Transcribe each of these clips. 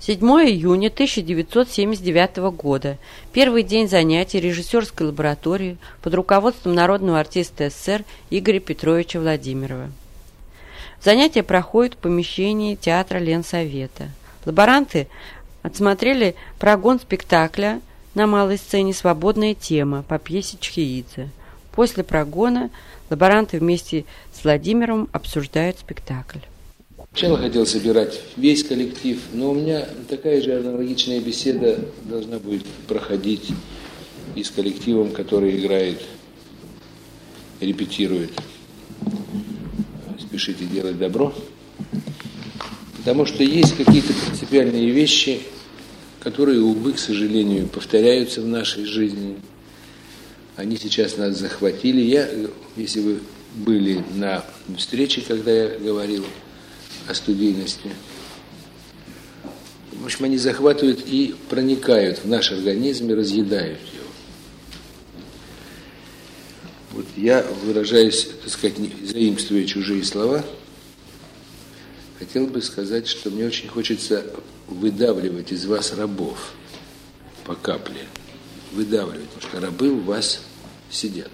7 июня 1979 года. Первый день занятий режиссерской лаборатории под руководством народного артиста СССР Игоря Петровича Владимирова. Занятия проходят в помещении театра Ленсовета. Лаборанты отсмотрели прогон спектакля на малой сцене «Свободная тема» по пьесе Чхеидзе. После прогона лаборанты вместе с Владимировым обсуждают спектакль. Сначала хотел собирать весь коллектив, но у меня такая же аналогичная беседа должна будет проходить и с коллективом, который играет, репетирует. Спешите делать добро. Потому что есть какие-то принципиальные вещи, которые, увы, к сожалению, повторяются в нашей жизни. Они сейчас нас захватили. Если вы были на встрече, когда я говорил о студийности, в общем, они захватывают и проникают в наш организм и разъедают его. Вот я, выражаясь, так сказать, заимствуя чужие слова, хотел бы сказать, что мне очень хочется выдавливать из вас рабов по капле. Выдавливать, потому что рабы у вас сидят.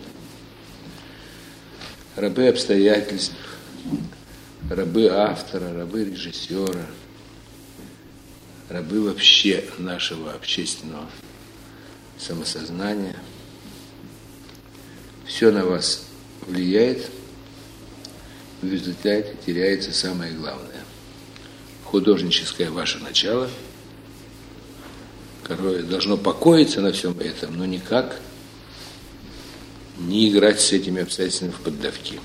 Рабы обстоятельств, рабы автора, рабы режиссера, рабы вообще нашего общественного самосознания. Все на вас влияет, в результате теряется самое главное. Художническое ваше начало, которое должно покоиться на всем этом, но никак не играть с этими обстоятельствами в поддавки.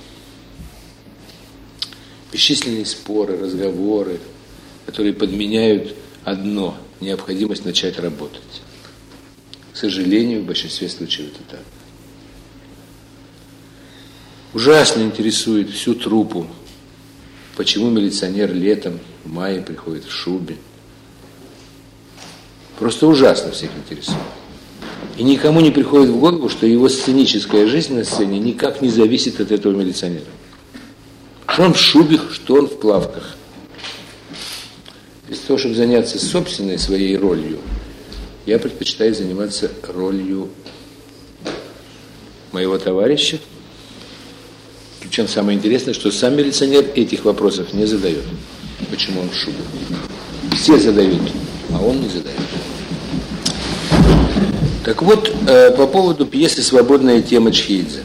Бесчисленные споры, разговоры, которые подменяют одно – необходимость начать работать. К сожалению, в большинстве случаев это так. Ужасно интересует всю труппу, почему милиционер летом, в мае приходит в шубе. Просто ужасно всех интересует. И никому не приходит в голову, что его сценическая жизнь на сцене никак не зависит от этого милиционера. Что он в шубе, что он в плавках. Вместо того, чтобы заняться собственной своей ролью, я предпочитаю заниматься ролью моего товарища. Причем самое интересное, что сам милиционер этих вопросов не задает. Почему он в шубе? Все задают, а он не задает. Так вот, по поводу пьесы «Свободная тема» Чхеидзе.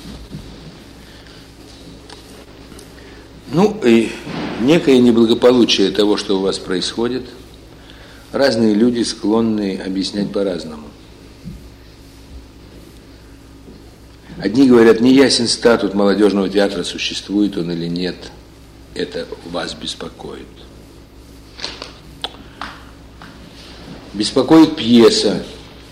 И некое неблагополучие того, что у вас происходит, разные люди склонны объяснять по-разному. Одни говорят, неясен статус молодежного театра, существует он или нет. Это вас беспокоит. Беспокоит пьеса.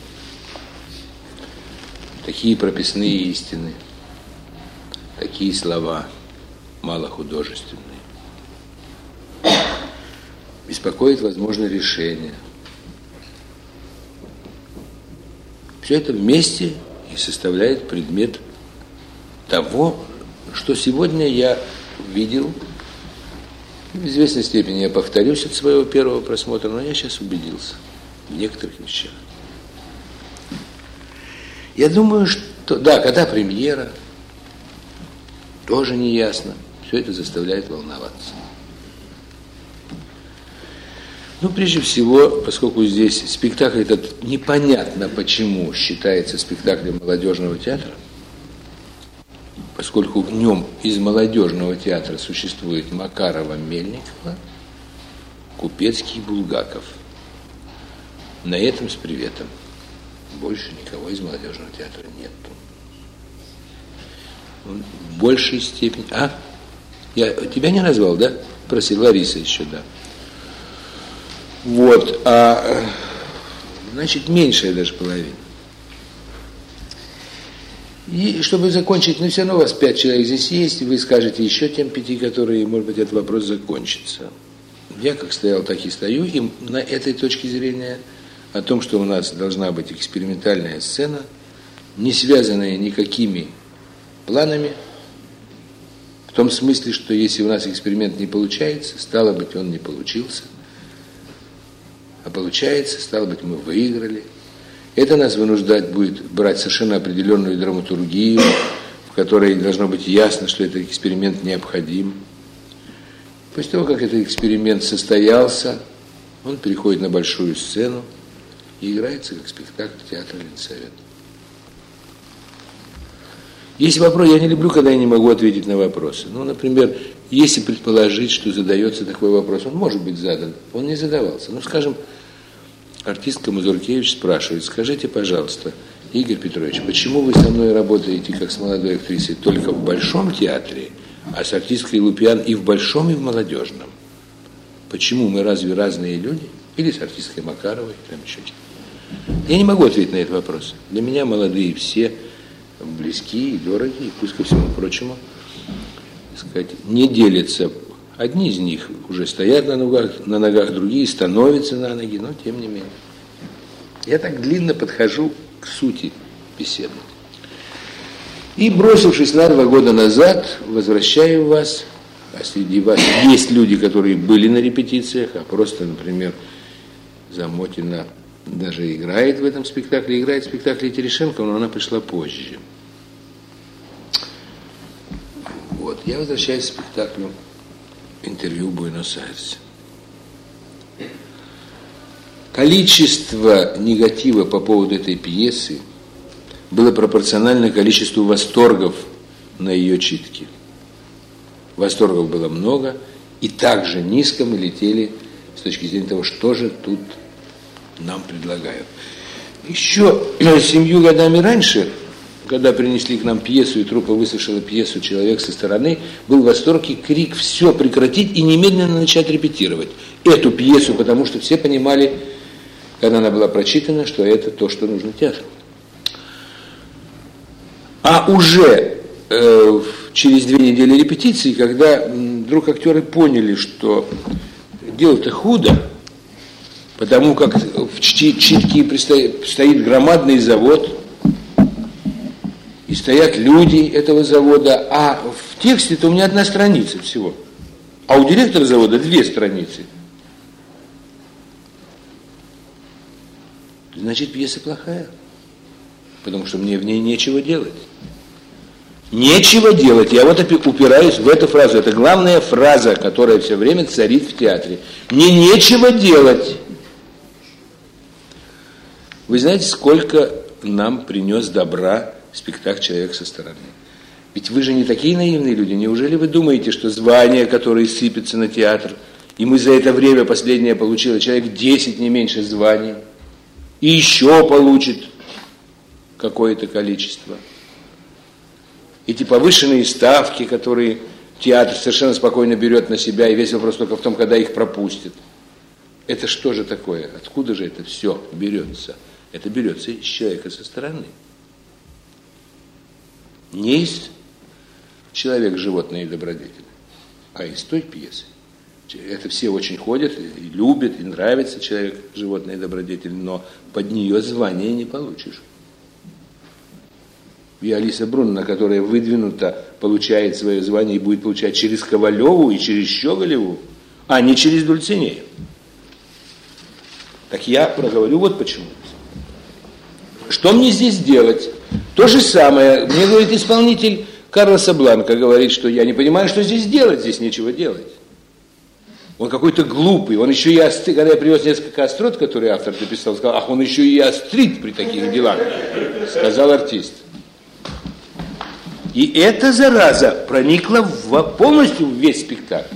Такие прописные истины, такие слова малохудожественные. Беспокоит возможное решение. Все это вместе и составляет предмет того, что сегодня я видел. В известной степени я повторюсь от своего первого просмотра, но я сейчас убедился в некоторых вещах. Я думаю, что... Да, когда премьера, тоже не ясно. Все это заставляет волноваться. Прежде всего, поскольку здесь спектакль этот непонятно почему считается спектаклем молодежного театра, поскольку в нем из молодежного театра существует Макарова, Мельникова, Купецкий и Булгаков. На этом с приветом. Больше никого из молодежного театра нет. В большей степени... Я тебя не назвал, да? Просил Лариса еще, да. Значит, меньшая даже половина. И чтобы закончить, все равно у вас 5 человек здесь есть, и вы скажете еще тем 5, которые, может быть, этот вопрос закончится. Я как стоял, так и стою, и на этой точке зрения о том, что у нас должна быть экспериментальная сцена, не связанная никакими планами, в том смысле, что если у нас эксперимент не получается, стало быть, он не получился. А получается, стало быть, мы выиграли. Это нас вынуждать будет брать совершенно определенную драматургию, в которой должно быть ясно, что этот эксперимент необходим. После того, как этот эксперимент состоялся, он переходит на большую сцену и играется как спектакль театра Ленсовета. Есть вопрос, я не люблю, когда я не могу ответить на вопросы. Ну, например, если предположить, что задается такой вопрос, он может быть задан, он не задавался. Ну, скажем, артистка Мазуркевич спрашивает: скажите, пожалуйста, Игорь Петрович, почему вы со мной работаете как с молодой актрисой только в Большом театре, а с артисткой Лупиан и в Большом, и в Молодежном? Почему мы разве разные люди? Или с артисткой Макаровой, там еще что-то. Я не могу ответить на этот вопрос. Для меня молодые все близкие и дорогие, и пусть ко всему прочему, так сказать, не делятся. Одни из них уже стоят на ногах, другие становятся на ноги, но тем не менее. Я так длинно подхожу к сути беседы. И, бросившись на 2 года назад, возвращаю вас, а среди вас есть люди, которые были на репетициях, а просто, например, Замотина даже играет в этом спектакле, играет в спектакле Терешенко, но она пришла позже. Вот, я возвращаюсь к спектаклю «Интервью в Буэнос-Айресе». Количество негатива по поводу этой пьесы было пропорционально количеству восторгов на ее читке. Восторгов было много, и также низко мы летели с точки зрения того, что же тут нам предлагают. Еще 7 годами раньше, когда принесли к нам пьесу, и труппа выслушала пьесу «Человек со стороны», был восторг и крик: все прекратить и немедленно начать репетировать эту пьесу, потому что все понимали, когда она была прочитана, что это то, что нужно театру. А уже через 2 недели репетиции, когда вдруг актеры поняли, что дело-то худо, потому как в читке стоит громадный завод, и стоят люди этого завода, а в тексте-то у меня 1 страница всего, а у директора завода 2 страницы. Значит, пьеса плохая, потому что мне в ней нечего делать. Нечего делать. Я вот упираюсь в эту фразу. Это главная фраза, которая все время царит в театре. Мне нечего делать. Вы знаете, сколько нам принес добра спектакль «Человек со стороны»? Ведь вы же не такие наивные люди. Неужели вы думаете, что звания, которые сыпятся на театр, и мы за это время последнее получили, человек 10, не меньше званий, и еще получит какое-то количество. Эти повышенные ставки, которые театр совершенно спокойно берет на себя, и весь вопрос только в том, когда их пропустят. Это что же такое? Откуда же это все берется? Это берется из человека со стороны. Не из человека, животное и добродетель, а из той пьесы. Это все очень ходят и любят, и нравится человек, животное и добродетель, но под нее звание не получишь. И Алиса Брунна, которая выдвинута, получает свое звание и будет получать через Ковалеву и через Щеголеву, а не через Дульцинею. Так я проговорю вот почему. Что мне здесь делать? То же самое. Мне говорит исполнитель Карлоса Бланка, говорит, что я не понимаю, что здесь делать, здесь нечего делать. Он какой-то глупый, он еще и острит. Когда я привез несколько острот, которые автор написал, сказал: ах, он еще и острит при таких делах, сказал артист. И эта зараза проникла полностью в весь спектакль.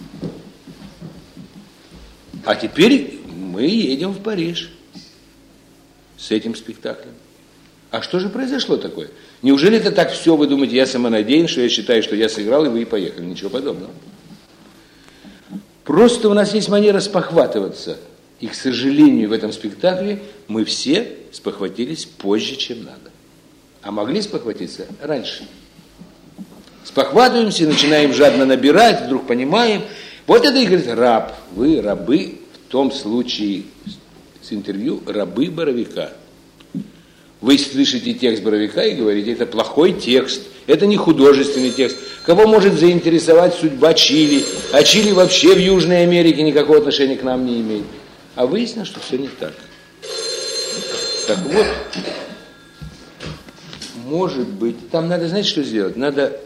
А теперь мы едем в Париж с этим спектаклем. А что же произошло такое? Неужели это так все, вы думаете, я самонадеян, что я считаю, что я сыграл, и вы и поехали? Ничего подобного. Просто у нас есть манера спохватываться. И, к сожалению, в этом спектакле мы все спохватились позже, чем надо. А могли спохватиться раньше. Спохватываемся и начинаем жадно набирать, вдруг понимаем. Вот это и говорит раб. Вы рабы, в том случае с интервью, рабы Боровика. Вы слышите текст Боровика и говорите: это плохой текст, это не художественный текст. Кого может заинтересовать судьба Чили? А Чили вообще в Южной Америке никакого отношения к нам не имеет. А выяснилось, что все не так. Так вот, может быть, там надо, знаете, что сделать? Надо,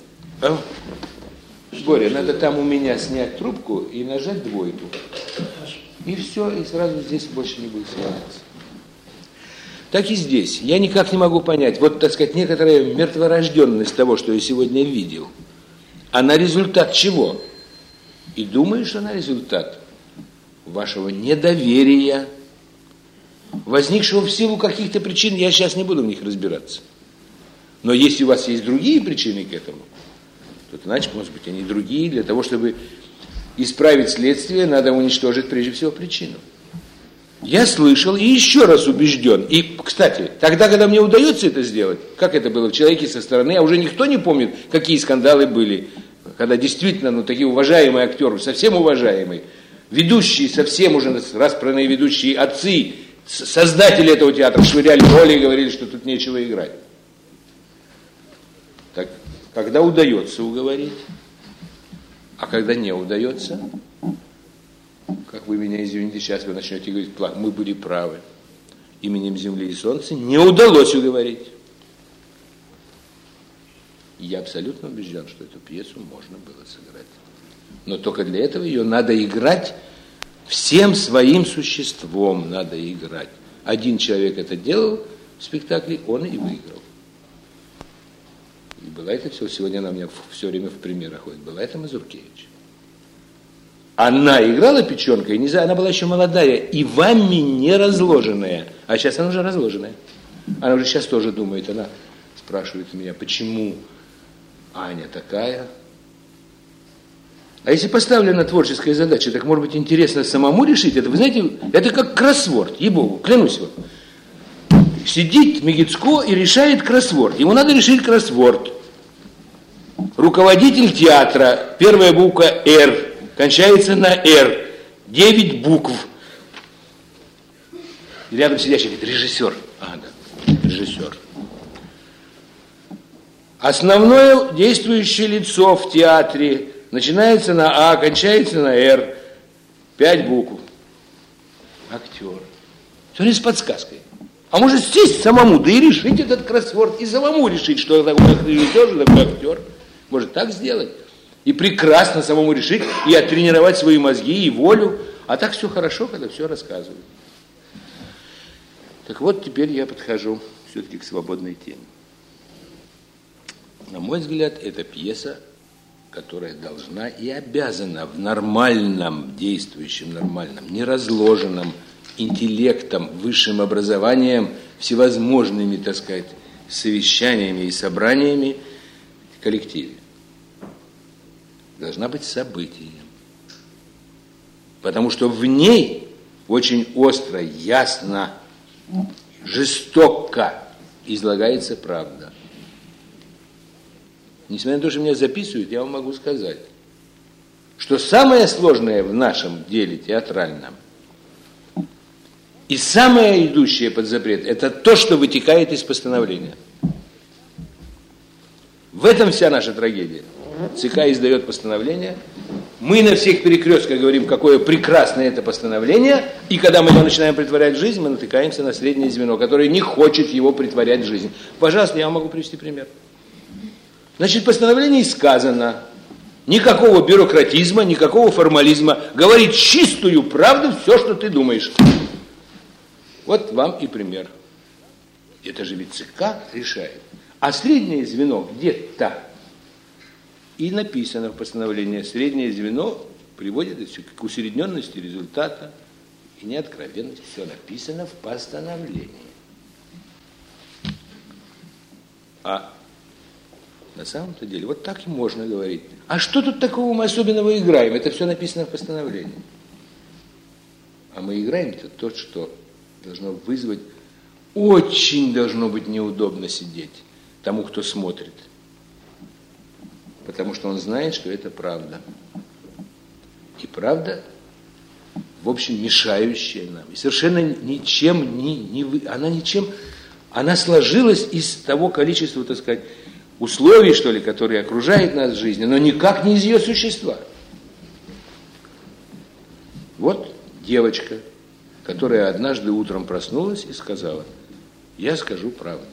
Боря, надо там у меня снять трубку и нажать двойку. И все, и сразу здесь больше не будет связаться. Так и здесь. Я никак не могу понять. Вот, так сказать, некоторая мертворожденность того, что я сегодня видел, она результат чего? И думаю, что она результат вашего недоверия, возникшего в силу каких-то причин. Я сейчас не буду в них разбираться. Но если у вас есть другие причины к этому, то значит, может быть, они другие. Для того, чтобы исправить следствие, надо уничтожить прежде всего причину. Я слышал и еще раз убежден. И, кстати, тогда, когда мне удается это сделать, как это было в «Человеке со стороны», а уже никто не помнит, какие скандалы были, когда действительно, такие уважаемые актеры, совсем уважаемые, ведущие, совсем уже распранные ведущие отцы, создатели этого театра швыряли роли и говорили, что тут нечего играть. Так, когда удается уговорить, а когда не удается, как вы меня извините, сейчас вы начнете говорить, мы были правы. Именем Земли и Солнца не удалось уговорить. И я абсолютно убежден, что эту пьесу можно было сыграть. Но только для этого ее надо играть всем своим существом. Надо играть. Один человек это делал в спектакле, он и выиграл. И была это все, сегодня она у меня все время в примерах ходит, была это Мазуркевич. Она играла печенка, и она была еще молодая, и вами не разложенная. А сейчас она уже разложенная. Она уже сейчас тоже думает, она спрашивает меня, почему Аня такая. А если поставлена творческая задача, так может быть интересно самому решить это. Вы знаете, это как кроссворд, ей-богу, клянусь вам. Сидит Мегицко и решает кроссворд. Ему надо решить кроссворд. Руководитель театра, первая буква «Р», кончается на «Р», 9 букв. И рядом сидящий говорит, режиссер. Да, режиссер. Основное действующее лицо в театре начинается на «А», кончается на «Р», 5 букв. Актер. Все с подсказкой. А может сесть самому, да и решить этот кроссворд, и самому решить, что такое режиссер, что такое актер. Может так сделать. И прекрасно самому решить, и оттренировать свои мозги, и волю. А так все хорошо, когда все рассказывают. Так вот, теперь я подхожу все-таки к свободной теме. На мой взгляд, это пьеса, которая должна и обязана в нормальном, действующем, нормальном, неразложенном интеллектом, высшим образованием, всевозможными, так сказать, совещаниями и собраниями в коллективе. Должна быть событием. Потому что в ней очень остро, ясно, жестоко излагается правда. Несмотря на то, что меня записывают, я вам могу сказать, что самое сложное в нашем деле театральном и самое идущее под запрет, это то, что вытекает из постановления. В этом вся наша трагедия. ЦК издает постановление, мы на всех перекрестках говорим, какое прекрасное это постановление, и когда мы его начинаем притворять в жизнь, мы натыкаемся на среднее звено, которое не хочет его притворять в жизнь. Пожалуйста, я вам могу привести пример. Значит, в постановлении сказано, никакого бюрократизма, никакого формализма, говорит чистую правду все, что ты думаешь. Вот вам и пример. Это же ведь ЦК решает. А среднее звено где-то. И написано в постановлении, среднее звено приводит к усредненности результата и неоткровенности. Все написано в постановлении. А на самом-то деле, вот так и можно говорить. А что тут такого мы особенного играем? Это все написано в постановлении. А мы играем-то то, что должно вызвать, очень должно быть неудобно сидеть тому, кто смотрит. Потому что он знает, что это правда. И правда, в общем, мешающая нам. И совершенно ничем она сложилась из того количества, так сказать, условий, что ли, которые окружают нас в жизни, но никак не из ее существа. Вот девочка которая однажды утром проснулась и сказала: я скажу правду.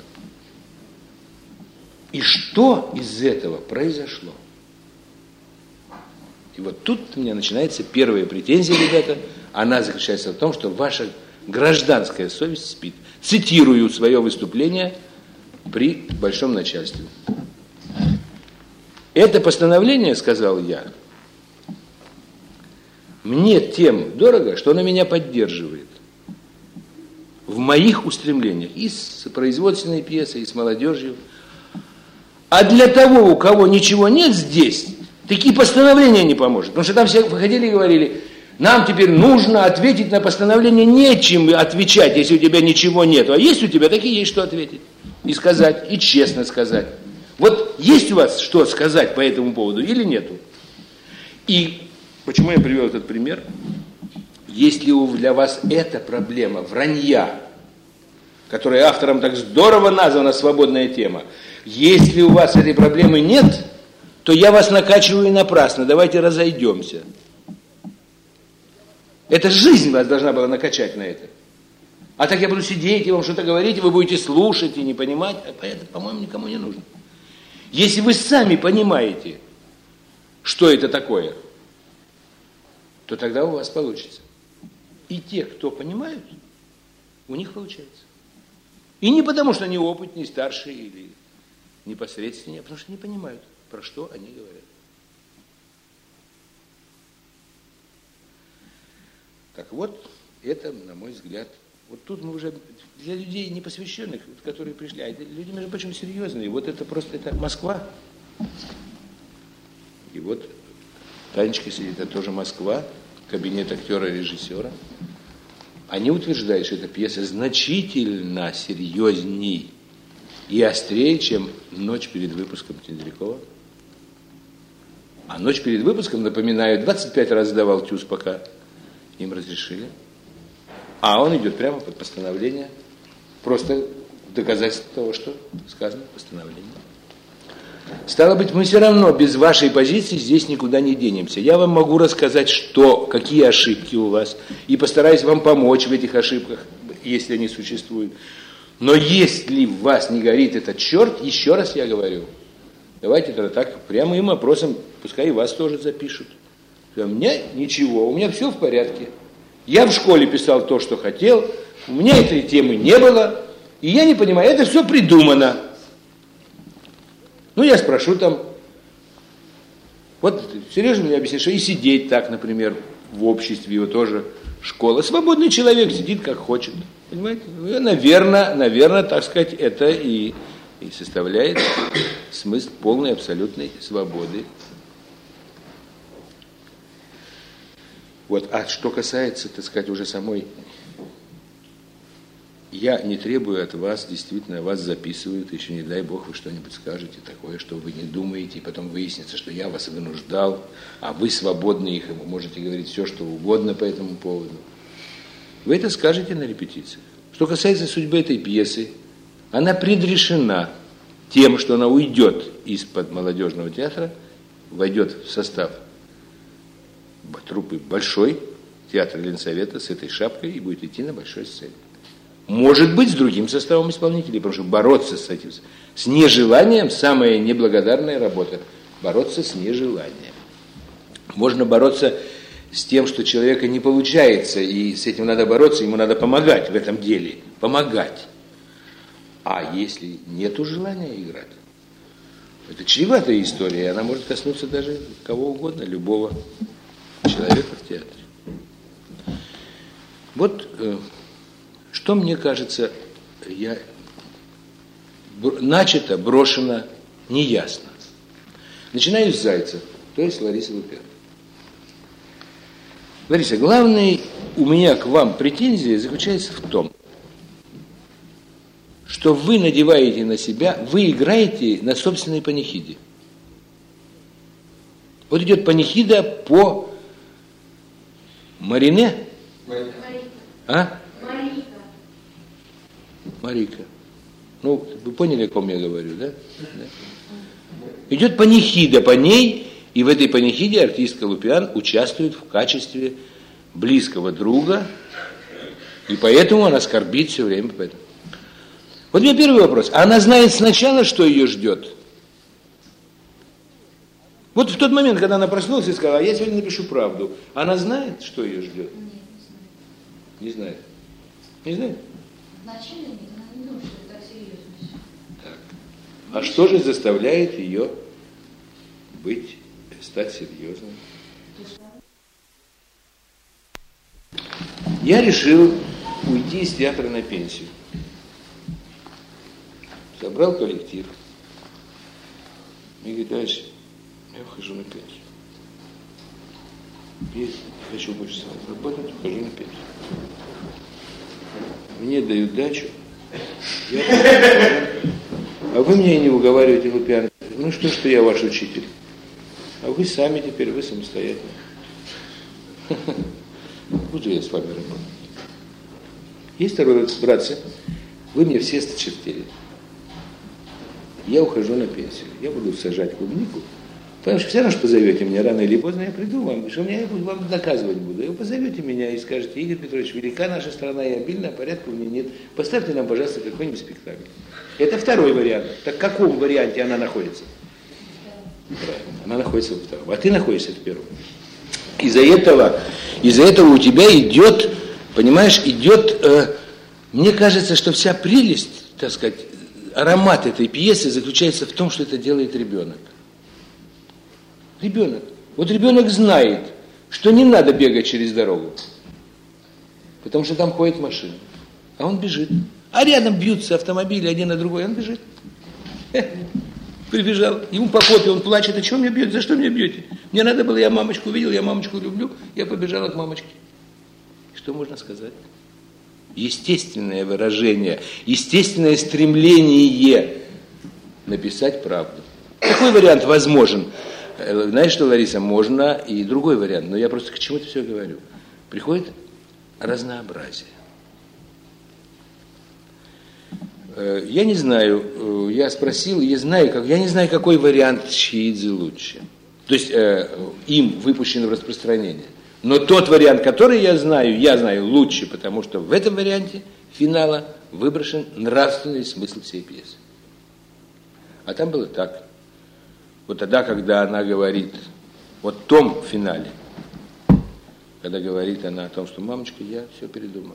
И что из этого произошло? И вот тут у меня начинается первая претензия, ребята. Она заключается в том, что ваша гражданская совесть спит. Цитирую свое выступление при большом начальстве. Это постановление, сказал я, мне тем дорого, что оно меня поддерживает в моих устремлениях и с производственной пьесой, и с молодежью. А для того, у кого ничего нет здесь, такие постановления не поможет. Потому что там все выходили и говорили: нам теперь нужно ответить на постановление, нечем отвечать, если у тебя ничего нет. А есть у тебя, так и есть что ответить. И сказать, и честно сказать. Вот есть у вас что сказать по этому поводу или нету? И почему я привел этот пример? Если для вас эта проблема вранья, которая автором так здорово названа «Свободная тема», если у вас этой проблемы нет, то я вас накачиваю напрасно, давайте разойдемся. Это жизнь вас должна была накачать на это. А так я буду сидеть и вам что-то говорить, и вы будете слушать и не понимать, а это, по-моему, никому не нужно. Если вы сами понимаете, что это такое, то тогда у вас получится. И те, кто понимают, у них получается. И не потому, что они опытнее, старше или непосредственнее, а потому что не понимают, про что они говорят. Так вот, это, на мой взгляд, вот тут мы уже для людей непосвященных, которые пришли, а это люди, между прочим, серьезные, вот это просто, это Москва. И вот Танечка сидит, это тоже Москва, кабинет актера-режиссера. Они утверждают, что эта пьеса значительно серьезней и острее, чем «Ночь перед выпуском» Тендрякова. А «Ночь перед выпуском», напоминаю, 25 раз сдавал ТЮЗ, пока им разрешили. А он идет прямо под постановление. Просто доказательство того, что сказано в постановлении. Стало быть, мы все равно без вашей позиции здесь никуда не денемся. Я вам могу рассказать, какие ошибки у вас, и постараюсь вам помочь в этих ошибках, если они существуют. Но если в вас не горит этот черт, еще раз я говорю, давайте тогда так прямым опросом, пускай и вас тоже запишут. У меня ничего, у меня все в порядке. Я в школе писал то, что хотел, у меня этой темы не было, и я не понимаю, это все придумано. Ну, я спрошу там, вот Сережа мне объяснил, что и сидеть так, например, в обществе, его тоже школа. Свободный человек сидит как хочет, понимаете? Наверное, так сказать, это и составляет смысл полной абсолютной свободы. Вот, а что касается, так сказать, уже самой, я не требую от вас, действительно, вас записывают, еще не дай бог вы что-нибудь скажете такое, что вы не думаете, и потом выяснится, что я вас вынуждал, а вы свободны их, и вы можете говорить все, что угодно по этому поводу. Вы это скажете на репетициях. Что касается судьбы этой пьесы, она предрешена тем, что она уйдет из-под молодежного театра, войдет в состав труппы Большой театр Ленсовета с этой шапкой и будет идти на большой сцене. Может быть, с другим составом исполнителей, потому что бороться с этим, с нежеланием, самая неблагодарная работа. Бороться с нежеланием. Можно бороться с тем, что человека не получается, и с этим надо бороться, ему надо помогать в этом деле. Помогать. А если нету желания играть, это чреватая история, и она может коснуться даже кого угодно, любого человека в театре. Вот что мне кажется, начато, брошено, неясно. Начинаю с Зайцев, то есть Ларисы Лупян. Лариса, главная у меня к вам претензия заключается в том, что вы надеваете на себя, вы играете на собственной панихиде. Вот идет панихида по Марине? Марика. А? Марика. Марика. Ну, вы поняли, о ком я говорю, да? Да. Идет панихида по ней, и в этой панихиде артистка Лупян участвует в качестве близкого друга И поэтому она скорбит все время. Поэтому. Вот у меня первый вопрос. Она знает сначала, что ее ждет? Вот в тот момент, когда она проснулась и сказала, я сегодня напишу правду, она знает, что ее ждет? Не знает. Не знает? Вначале нет, она не думает, что это так серьезно все. Так. А что же заставляет ее стать серьезной? Я решил уйти из театра на пенсию. Собрал коллектив. И говорит, дальше, я ухожу на пенсию. Я не хочу больше с вами работать, ухожу на пенсию. Мне дают дачу. А вы меня не уговариваете, вы пьяный. Ну что я ваш учитель? А вы сами теперь, вы самостоятельно. Буду я с вами работать. Есть второй раз, братцы, вы мне все сточертели. Я ухожу на пенсию. Я буду сажать клубнику. Потому что все равно позовете меня рано или поздно, я приду вам, что я вам доказывать буду. И вы позовете меня и скажете, Игорь Петрович, велика наша страна и обильная, порядка в ней нет. Поставьте нам, пожалуйста, какой-нибудь спектакль. Это второй вариант. Так в каком варианте она находится? Правильно, она находится во втором. А ты находишься в первом. Из-за этого у тебя идет, понимаешь, мне кажется, что вся прелесть, так сказать, аромат этой пьесы заключается в том, что это делает ребенок. Ребенок. Вот ребенок знает, что не надо бегать через дорогу, потому что там ходит машина, а он бежит. А рядом бьются автомобили один на другой, он бежит. Прибежал, ему по попе, он плачет, а что меня бьете, за что меня бьете? Мне надо было, я мамочку увидел, я мамочку люблю, я побежала к мамочке. Что можно сказать? Естественное выражение, естественное стремление написать правду. Такой вариант возможен. Знаешь что, Лариса, можно и другой вариант, но я просто к чему-то все говорю. Приходит разнообразие. Я не знаю, я спросил, я не знаю, какой вариант Чхеидзе лучше. То есть им выпущен в распространение. Но тот вариант, который я знаю лучше, потому что в этом варианте финала выброшен нравственный смысл всей пьесы. А там было так. Вот тогда, когда она говорит, вот в том финале, когда говорит она о том, что мамочка, я все передумала.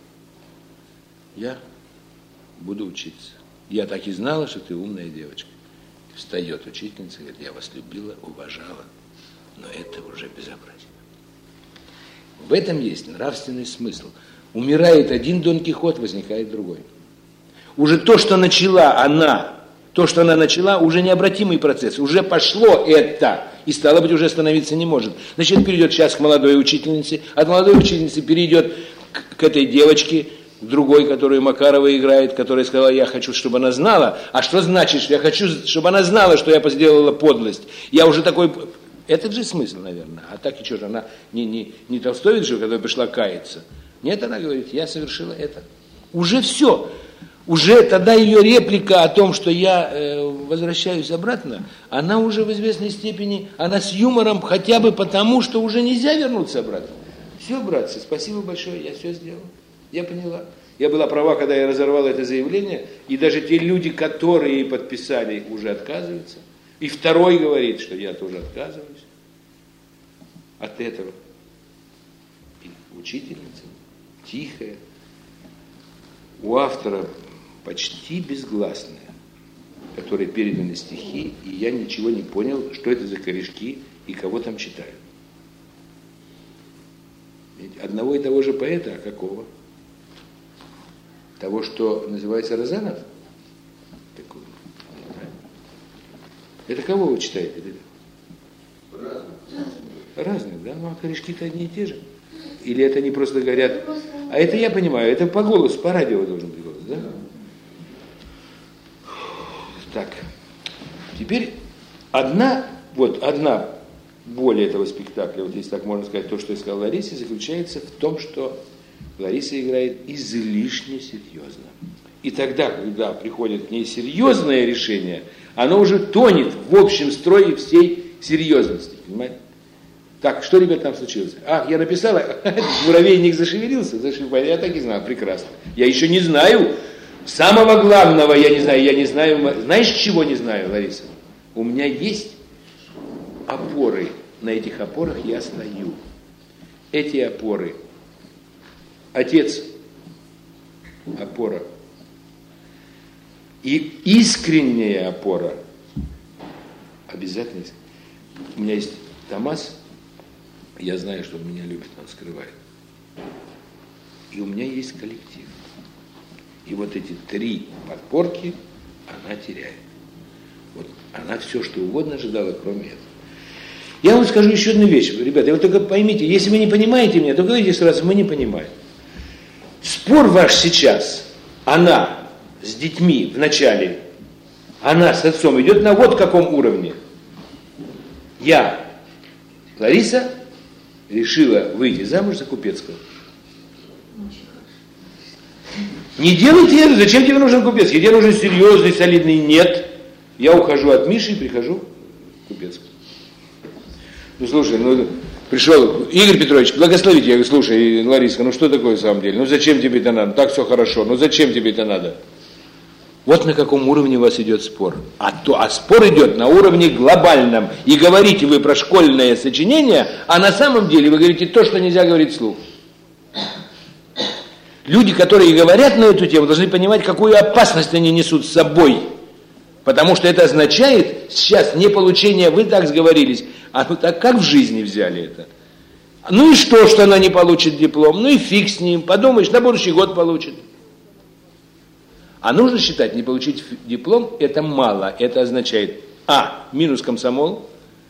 Я буду учиться. Я так и знала, что ты умная девочка. Встает учительница и говорит, я вас любила, уважала, но это уже безобразие. В этом есть нравственный смысл. Умирает один Дон Кихот, возникает другой. Уже то, что она начала, уже необратимый процесс, уже пошло это, и стало быть, уже остановиться не может. Значит, перейдет сейчас к молодой учительнице, от молодой учительницы перейдет к этой девочке, другой, которую Макарова играет, которая сказала, я хочу, чтобы она знала. А что значит, что я хочу, чтобы она знала, что я сделала подлость? Я уже такой... Этот же смысл, наверное. А так и что же, она не Толстой же, когда пришла каяться. Нет, она говорит, я совершила это. Уже все. Уже тогда ее реплика о том, что я возвращаюсь обратно, она уже в известной степени, она с юмором хотя бы потому, что уже нельзя вернуться обратно. Все, братцы, спасибо большое, я все сделал. Я поняла. Я была права, когда я разорвала это заявление, и даже те люди, которые подписали, уже отказываются. И второй говорит, что я тоже отказываюсь от этого. И учительница, тихая, у автора почти безгласная, которой переданы стихи, и я ничего не понял, что это за корешки и кого там читают. Ведь одного и того же поэта, а какого? Того, что называется Розанов? Такого. Это кого вы читаете? Разные, да? Ну, а корешки-то одни и те же. Или это они просто говорят... А это я понимаю, это по голосу, по радио должен быть голос, да? Так. Теперь одна боль этого спектакля, вот если так можно сказать, то, что я сказал Ларисе, заключается в том, что Лариса играет излишне серьезно. И тогда, когда приходит к ней серьезное решение, оно уже тонет в общем строе всей серьезности, понимаете? Так, что, ребят, там случилось? Я написала, муравейник зашевелился, я так и знал, прекрасно. Я еще не знаю, самого главного я не знаю. Знаешь, чего не знаю, Лариса? У меня есть опоры, на этих опорах я стою. Эти опоры. Отец – опора. И искренняя опора. Обязательно. У меня есть Томас, я знаю, что он меня любит, он скрывает. И у меня есть коллектив. И вот эти 3 подпорки она теряет. Вот она все, что угодно ожидала, кроме этого. Я вам скажу еще одну вещь, ребята, вы только поймите, если вы не понимаете меня, то говорите сразу, мы не понимаем. Спор ваш сейчас, она с детьми в начале, она с отцом идет на вот каком уровне. Я, Лариса, решила выйти замуж за Купецкого. Не делайте это, зачем тебе нужен Купецкий? Тебе нужен серьезный, солидный. Нет. Я ухожу от Миши и прихожу к Купецкому. Слушай, пришел Игорь Петрович, благословите. Я говорю, слушай, Лариска, что такое на самом деле? Зачем тебе это надо? Так все хорошо, зачем тебе это надо? Вот на каком уровне у вас идет спор. А спор идет на уровне глобальном. И говорите вы про школьное сочинение, а на самом деле вы говорите то, что нельзя говорить вслух. Люди, которые говорят на эту тему, должны понимать, какую опасность они несут с собой. Потому что это означает сейчас не получение, вы так сговорились, а так как в жизни взяли это. И что она не получит диплом? И фиг с ним, подумаешь, на будущий год получит. А нужно считать, не получить диплом, это мало. Это означает минус комсомол,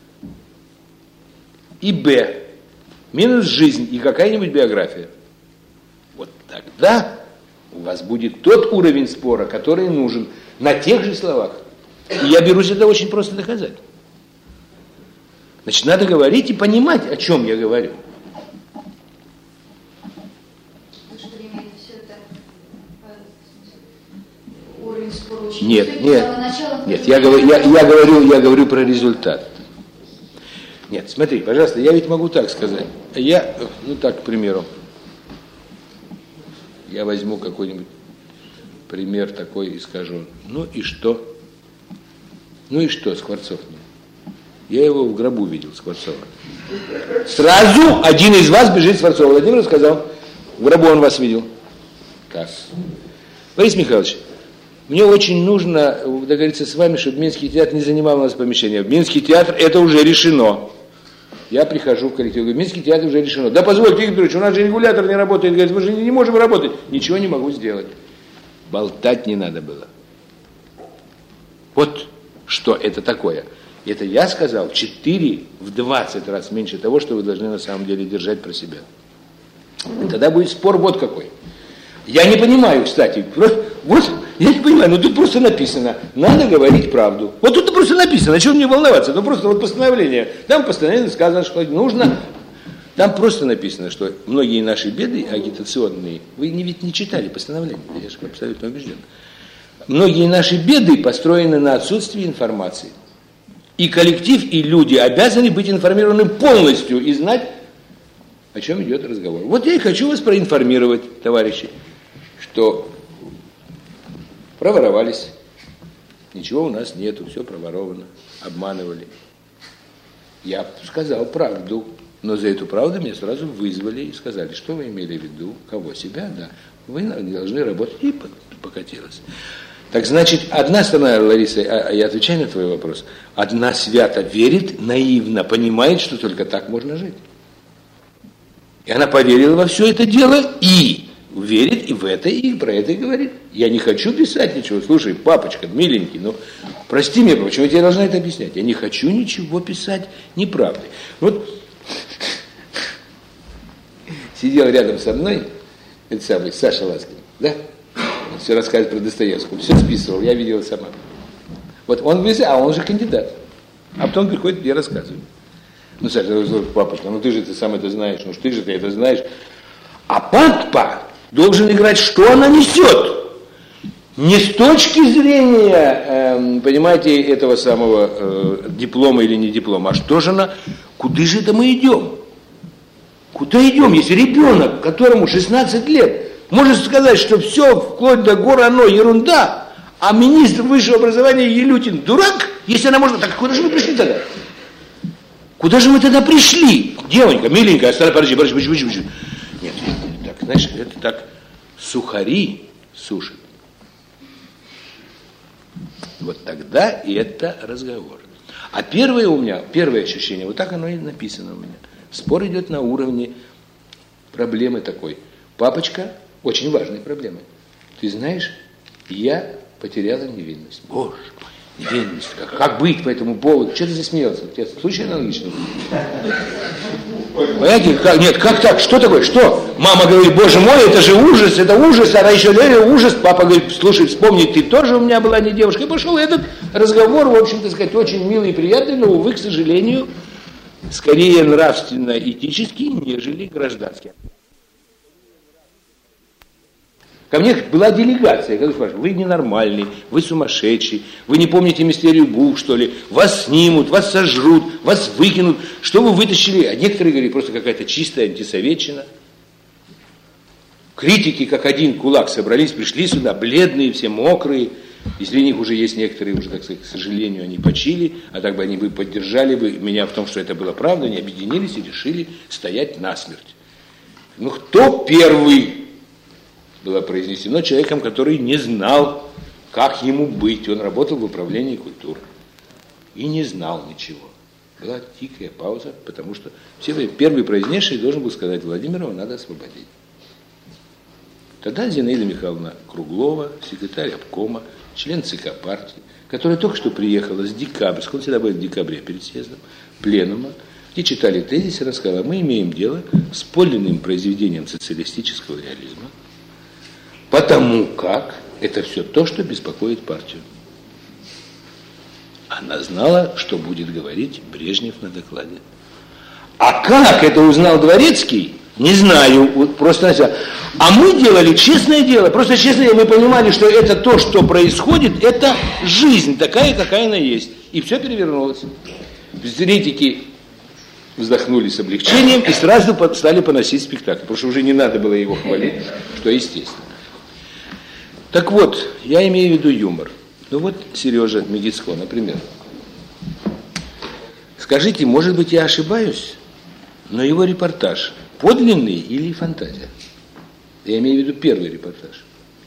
и минус жизнь и какая-нибудь биография. Вот тогда у вас будет тот уровень спора, который нужен на тех же словах. И я берусь это очень просто доказать. Значит, надо говорить и понимать, о чем я говорю. Нет, я говорю про результат. Нет, смотри, пожалуйста, я ведь могу так сказать. Так, к примеру, я возьму какой-нибудь пример такой и скажу, и что? Скворцов нет. Я его в гробу видел, Скворцова. Сразу один из вас бежит Скворцова. Владимир сказал, в гробу он вас видел. Как? Борис Михайлович, мне очень нужно договориться с вами, чтобы Минский театр не занимал у нас помещение. Минский театр, это уже решено. Я прихожу в коллектив, говорю, Минский театр уже решено. Да позвольте, Игорь Петрович, у нас же регулятор не работает. Говорит, мы же не можем работать. Ничего не могу сделать. Болтать не надо было. Вот что это такое. Это я сказал 4-20 раз меньше того, что вы должны на самом деле держать про себя. И тогда будет спор вот какой. Я не понимаю, кстати, я не понимаю, тут просто написано, надо говорить правду. Вот тут просто написано, о чем мне волноваться, просто постановление. Там постановление сказано, что нужно, там просто написано, что многие наши беды агитационные, вы ведь не читали постановление, я же абсолютно убежден. Многие наши беды построены на отсутствии информации. И коллектив, и люди обязаны быть информированы полностью и знать, о чем идет разговор. Вот я и хочу вас проинформировать, товарищи, что проворовались, ничего у нас нету, все проворовано, обманывали. Я сказал правду, но за эту правду меня сразу вызвали и сказали, что вы имели в виду, кого, себя, да, вы должны работать, и покатилось. Так значит, одна сторона, Лариса, я отвечаю на твой вопрос, одна свято верит, наивно понимает, что только так можно жить. И она поверила во все это дело и верит и в это, и про это и говорит. Я не хочу писать ничего. Слушай, папочка, миленький, прости меня, почему я тебе должна это объяснять? Я не хочу ничего писать неправды. Вот сидел рядом со мной этот самый Саша Ласкин, да? Он все рассказывает про Достоевского, все списывал, я видел сама. Вот он говорит, он же кандидат. А потом приходит, я рассказываю. Саша, папочка, ты же ты сам это знаешь, ты же это знаешь. А папа должен играть, что она несет. Не с точки зрения, понимаете, этого самого диплома или не диплома, а что же куда же это мы идем? Куда идем, если ребенок, которому 16 лет, может сказать, что все, вплоть до гор, оно ерунда, а министр высшего образования Елютин дурак, если она может... Так куда же мы пришли тогда? Куда же мы тогда пришли? Девонька, миленькая, подожди. Нет, так, знаешь, это так сухари сушат. Вот тогда и это разговор. А первое ощущение, вот так оно и написано у меня. Спор идет на уровне проблемы такой. Папочка, очень важной проблемы. Ты знаешь, я потеряла невинность. Боже мой, невинность. Как быть по этому поводу? Что ты засмеялся? У тебя случай аналогичный? Понимаете? Нет, как так? Что такое? Что? Мама говорит, боже мой, это же ужас, это ужас. Она еще говорит, ужас. Папа говорит, слушай, вспомни, ты тоже у меня была не девушка. И пошел этот разговор, в общем-то сказать, очень милый и приятный, но, увы, к сожалению, скорее нравственно-этический, нежели гражданский. Ко мне была делегация, когда спрашивают, вы ненормальный, вы сумасшедший, вы не помните мистерию Бух, что ли, вас снимут, вас сожрут, вас выкинут, что вы вытащили? А некоторые говорили, просто какая-то чистая антисоветчина. Критики, как один кулак, собрались, пришли сюда, бледные, все мокрые. И среди них уже есть некоторые, уже, так сказать, к сожалению, они почили, а так бы они бы поддержали бы меня в том, что это было правда, они объединились и решили стоять насмерть. Ну, кто первый? Было произнесено человеком, который не знал, как ему быть. Он работал в управлении культуры и не знал ничего. Была тихая пауза, потому что первый произнесший должен был сказать, Владимирова надо освободить. Тогда Зинаида Михайловна Круглова, секретарь обкома, член ЦК партии, которая только что приехала с декабрьского, он всегда был в декабре перед съездом, пленума, где читали тезис и рассказала, мы имеем дело с подлинным произведением социалистического реализма, потому как это все то, что беспокоит партию. Она знала, что будет говорить Брежнев на докладе. А как это узнал Дворецкий, не знаю, вот просто начал. А мы делали честное дело, просто честное дело, мы понимали, что это то, что происходит, это жизнь такая, какая она есть. И все перевернулось. Зрители вздохнули с облегчением и сразу стали поносить спектакль, потому что уже не надо было его хвалить, что естественно. Так вот, я имею в виду юмор. Ну вот Сережа Медицко, например. Скажите, может быть, я ошибаюсь, но его репортаж подлинный или фантазия? Я имею в виду первый репортаж.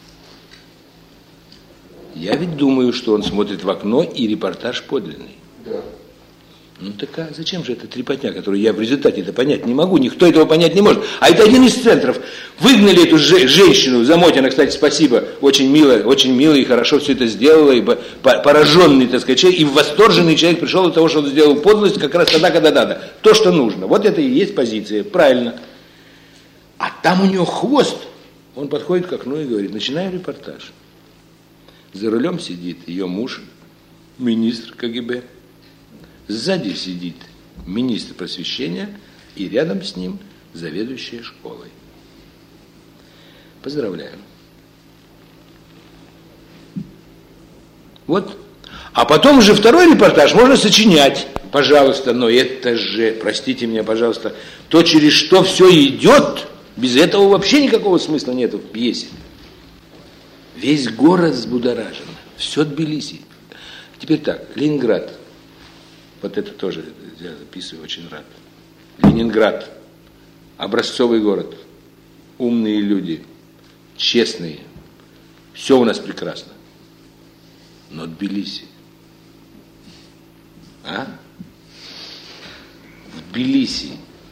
Я ведь думаю, что он смотрит в окно, и репортаж подлинный. Да. Ну так а зачем же эта трепотня, которую я в результате это понять не могу, никто этого понять не может. А это один из центров. Выгнали эту женщину, Замотина, кстати, спасибо, очень мило и хорошо все это сделала, и пораженный, так сказать, человек, и восторженный человек пришел от того, что он сделал подлость как раз тогда, когда надо. То, что нужно. Вот это и есть позиция, правильно. А там у него хвост. Он подходит к окну и говорит, начинаем репортаж. За рулем сидит ее муж, министр КГБ. Сзади сидит министр просвещения и рядом с ним заведующая школой. Поздравляю. Вот. А потом уже второй репортаж можно сочинять. Пожалуйста, но это же, простите меня, пожалуйста, то, через что все идет, без этого вообще никакого смысла нет в пьесе. Весь город взбудоражен. Все Тбилиси. Теперь так, Ленинград. Вот это тоже я записываю, очень рад. Ленинград. Образцовый город. Умные люди. Честные. Все у нас прекрасно. Но Тбилиси. А? В Тбилиси.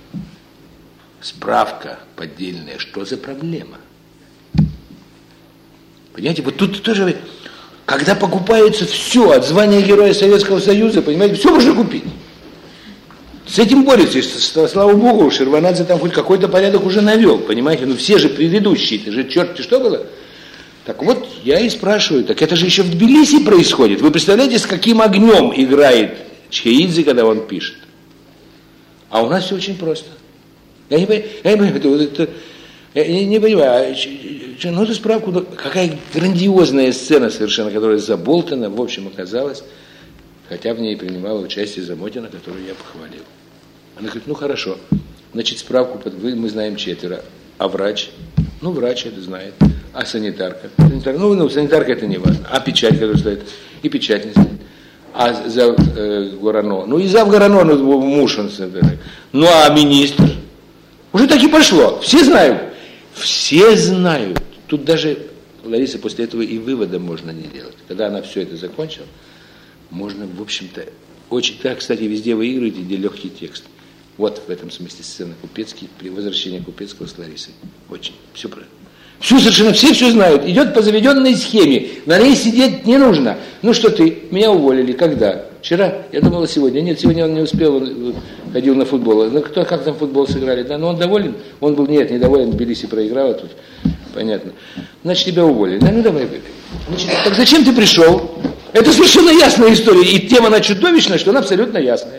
Справка поддельная. Что за проблема? Понимаете, вот тут тоже... Когда покупается все, от звания Героя Советского Союза, понимаете, все можно купить. С этим борется, слава богу, Шерванадзе там хоть какой-то порядок уже навел, понимаете, ну все же предыдущие, это же черт-те что было. Так вот, я и спрашиваю, так это же еще в Тбилиси происходит. Вы представляете, с каким огнем играет Чхеидзе, когда он пишет? А у нас все очень просто. Я не понимаю, Ну, эту справку, какая грандиозная сцена совершенно, которая заболтана, в общем, оказалась, хотя в ней принимала участие Замотина, которую я похвалил. Она говорит, ну, хорошо, значит, справку мы знаем 4, а врач? Ну, врач это знает. А санитарка? Санитарка это не важно. А печать, которая стоит? И печать не знает. А зав Горано? Ну, и зав Горано, муж он. Ну, а министр? Уже так и пошло. Все знают. Все знают. Тут даже, Лариса, после этого и вывода можно не делать. Когда она все это закончила, можно, в общем-то, очень... Так, кстати, везде выигрываете, где легкий текст. Вот в этом смысле сцена Купецкий, при возвращении Купецкого с Ларисой. Очень. Все правильно. Все совершенно, все знают. Идет по заведенной схеме. На ней сидеть не нужно. Ну что ты, меня уволили. Когда? Вчера? Я думала сегодня. Нет, сегодня он не успел, он ходил на футбол. Ну кто, как там футбол сыграли? Да, но он доволен? Он был, нет, недоволен, Тбилиси проиграл тут. Понятно. Значит, тебя уволили. Да, ну давай. Значит, так зачем ты пришел? Это совершенно ясная история. И тема она чудовищная, что она абсолютно ясная.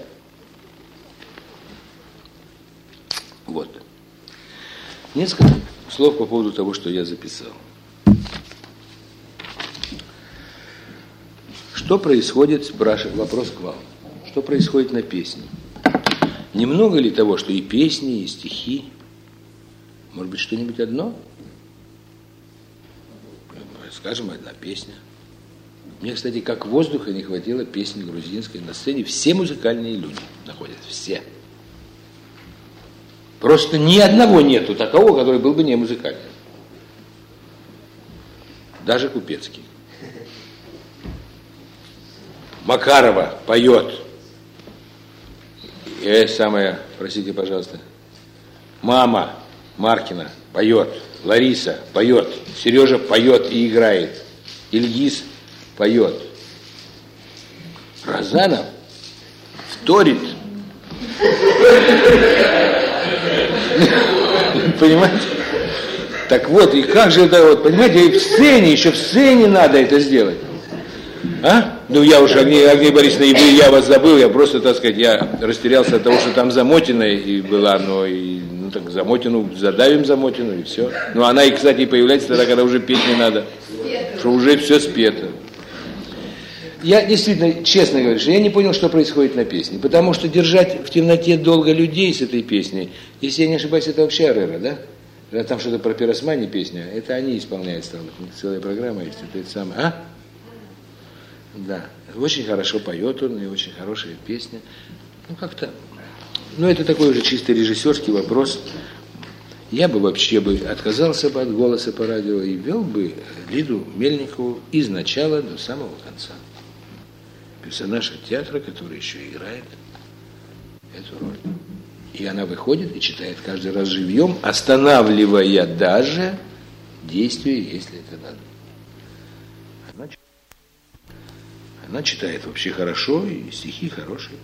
Вот. Несколько слов по поводу того, что я записал. Что происходит, спрашивает, вопрос к вам. Что происходит на песне? Немного ли того, что и песни, и стихи? Может быть, что-нибудь одно? Скажем, одна песня. Мне, кстати, как воздуха не хватило песни грузинской на сцене. Все музыкальные люди находятся, все. Просто ни одного нету такого, который был бы не музыкальным. Даже Купецкий. Макарова поет. Простите, пожалуйста. Мама Маркина поет. Лариса поет. Сережа поет и играет. Ильгиз поет. Розанов вторит. Понимаете? Так вот, и как же это вот, понимаете, и в сцене, еще в сцене надо это сделать. А? Ну, я уж, Агния Борисовна, я вас забыл, я просто, так сказать, я растерялся от того, что там Замотина и была, но и, ну, так, Замотину, задавим Замотину, и все. Ну, она, и, кстати, и появляется тогда, когда уже петь не надо, что уже все спето. Я действительно, честно говорю, что я не понял, что происходит на песне, потому что держать в темноте долго людей с этой песней, если я не ошибаюсь, это вообще Арера, да? Когда там что-то про Пиросмани песня, это они исполняют, стало, целая программа есть, это самое, а? Да, очень хорошо поет он, и очень хорошая песня. Ну, как-то, ну, это такой уже чисто режиссерский вопрос. Я бы вообще отказался бы от голоса по радио и вел бы Лиду Мельникову из начала до самого конца. Персонаж от театра, который еще играет эту роль. И она выходит и читает каждый раз живьем, останавливая даже действие, если это надо. Она читает вообще хорошо, и стихи хорошие.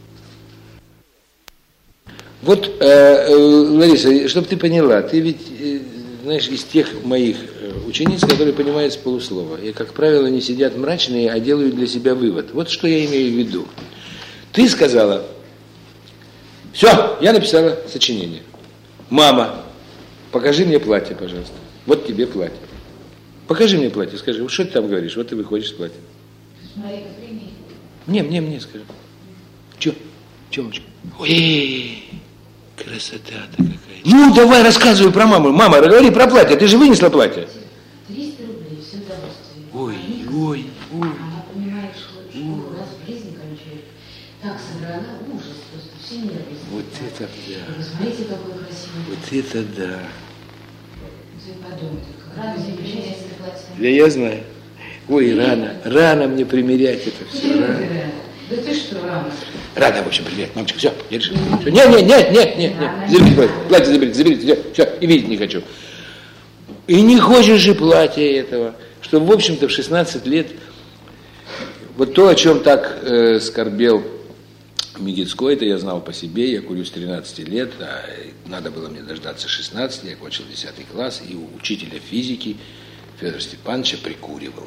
Вот, Лариса, чтобы ты поняла, ты ведь, знаешь, из тех моих учениц, которые понимают с полуслова. И, как правило, не сидят мрачные, а делают для себя вывод. Вот что я имею в виду. Ты сказала, все, я написала сочинение. Мама, покажи мне платье, пожалуйста. Вот тебе платье. Покажи мне платье, скажи, вот что ты там говоришь, вот ты выходишь с платьем. Мне скажи. Че, мальчик? Ой, красота-то какая. Ну, давай рассказывай про маму. Мама, говори про платье, ты же вынесла платье. 300 рублей, все удовольствие. Ой. Она понимает, что у нас жизнь кончает. Так собрала, ужас, просто все нервы. Вот это да. Посмотрите, какой красивый. Вот это да. Вы подумайте, рано запрещать это платье. Да я знаю. Ой, рано мне примерять это все. Да ты что, рано? Рано, в общем, примерять. Мамочка, все, я решил. Нет. Заберите платье, заберите, все, и видеть не хочу. И не хочешь же платья этого, что, в общем-то, в 16 лет, вот то, о чем так скорбел Мегицкой, это я знал по себе, я курю с 13 лет, а надо было мне дождаться 16, я кончил 10 класс, и у учителя физики Федора Степановича прикуривал.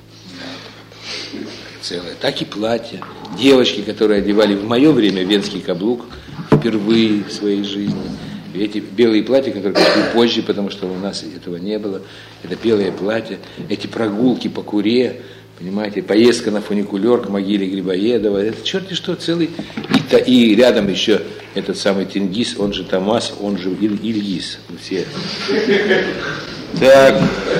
Целое. Так и платья. Девочки, которые одевали в мое время венский каблук впервые в своей жизни. Эти белые платья, которые пришли позже, потому что у нас этого не было, это белое платье, эти прогулки по Куре, понимаете, поездка на фуникулер к могиле Грибоедова, это черти что, целый, и рядом еще этот самый Тенгиз, он же Томас, он же Ильгиз, все. Так.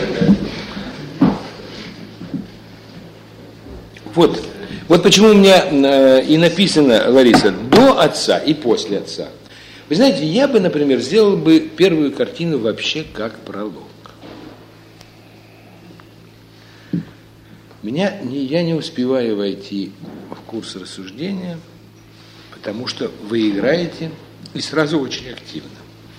Вот почему у меня и написано, Лариса, до отца и после отца. Вы знаете, я бы, например, сделал бы первую картину вообще как пролог. Я не успеваю войти в курс рассуждения, потому что вы играете и сразу очень активно.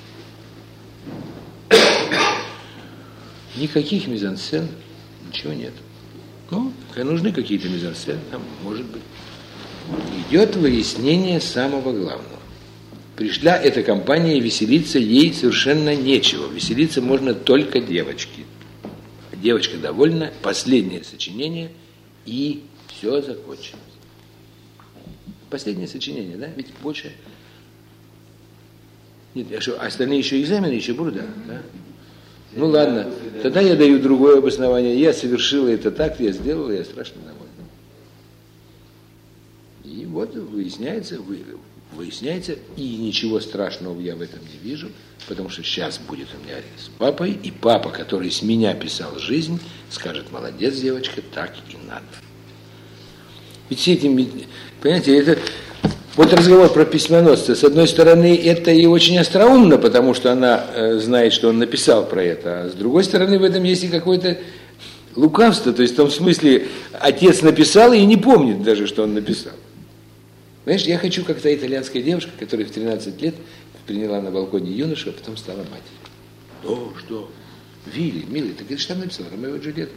Никаких мизансцен, ничего нет. Ну, нужны какие-то мизансцены, там, может быть. Идет выяснение самого главного. Пришла эта компания, веселиться ей совершенно нечего. Веселиться можно только девочке. Девочка довольна, последнее сочинение, и все закончилось. Последнее сочинение, да? Ведь больше... Нет, а что, остальные еще экзамены еще будут, да? Ну ладно, тогда я даю другое обоснование. Я совершила это так, я сделала, я страшно довольна. И вот выясняется, и ничего страшного я в этом не вижу, потому что сейчас будет у меня с папой, и папа, который с меня писал жизнь, скажет: молодец, девочка, так и надо. Ведь все эти, понимаете, это... Вот разговор про письменосца. С одной стороны, это и очень остроумно, потому что она знает, что он написал про это. А с другой стороны, в этом есть и какое-то лукавство. То есть в том смысле, отец написал и не помнит даже, что он написал. Знаешь, я хочу, как та итальянская девушка, которая в 13 лет приняла на балконе юношу, а потом стала матерью. Что? Вилли, милый, ты говоришь, там написал Ромео и Джульетту.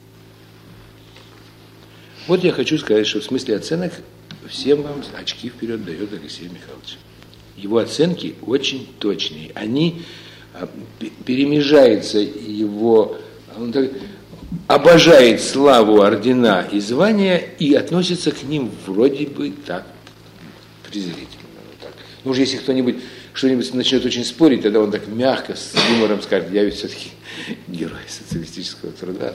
Вот я хочу сказать, что в смысле оценок всем вам очки вперед дает Алексей Михайлович. Его оценки очень точные. Они перемежаются его... Он так, обожает славу, ордена и звания и относится к ним вроде бы так презрительно. Ну уж если кто-нибудь что-нибудь начнет очень спорить, тогда он так мягко, с юмором скажет: я ведь все-таки герой социалистического труда.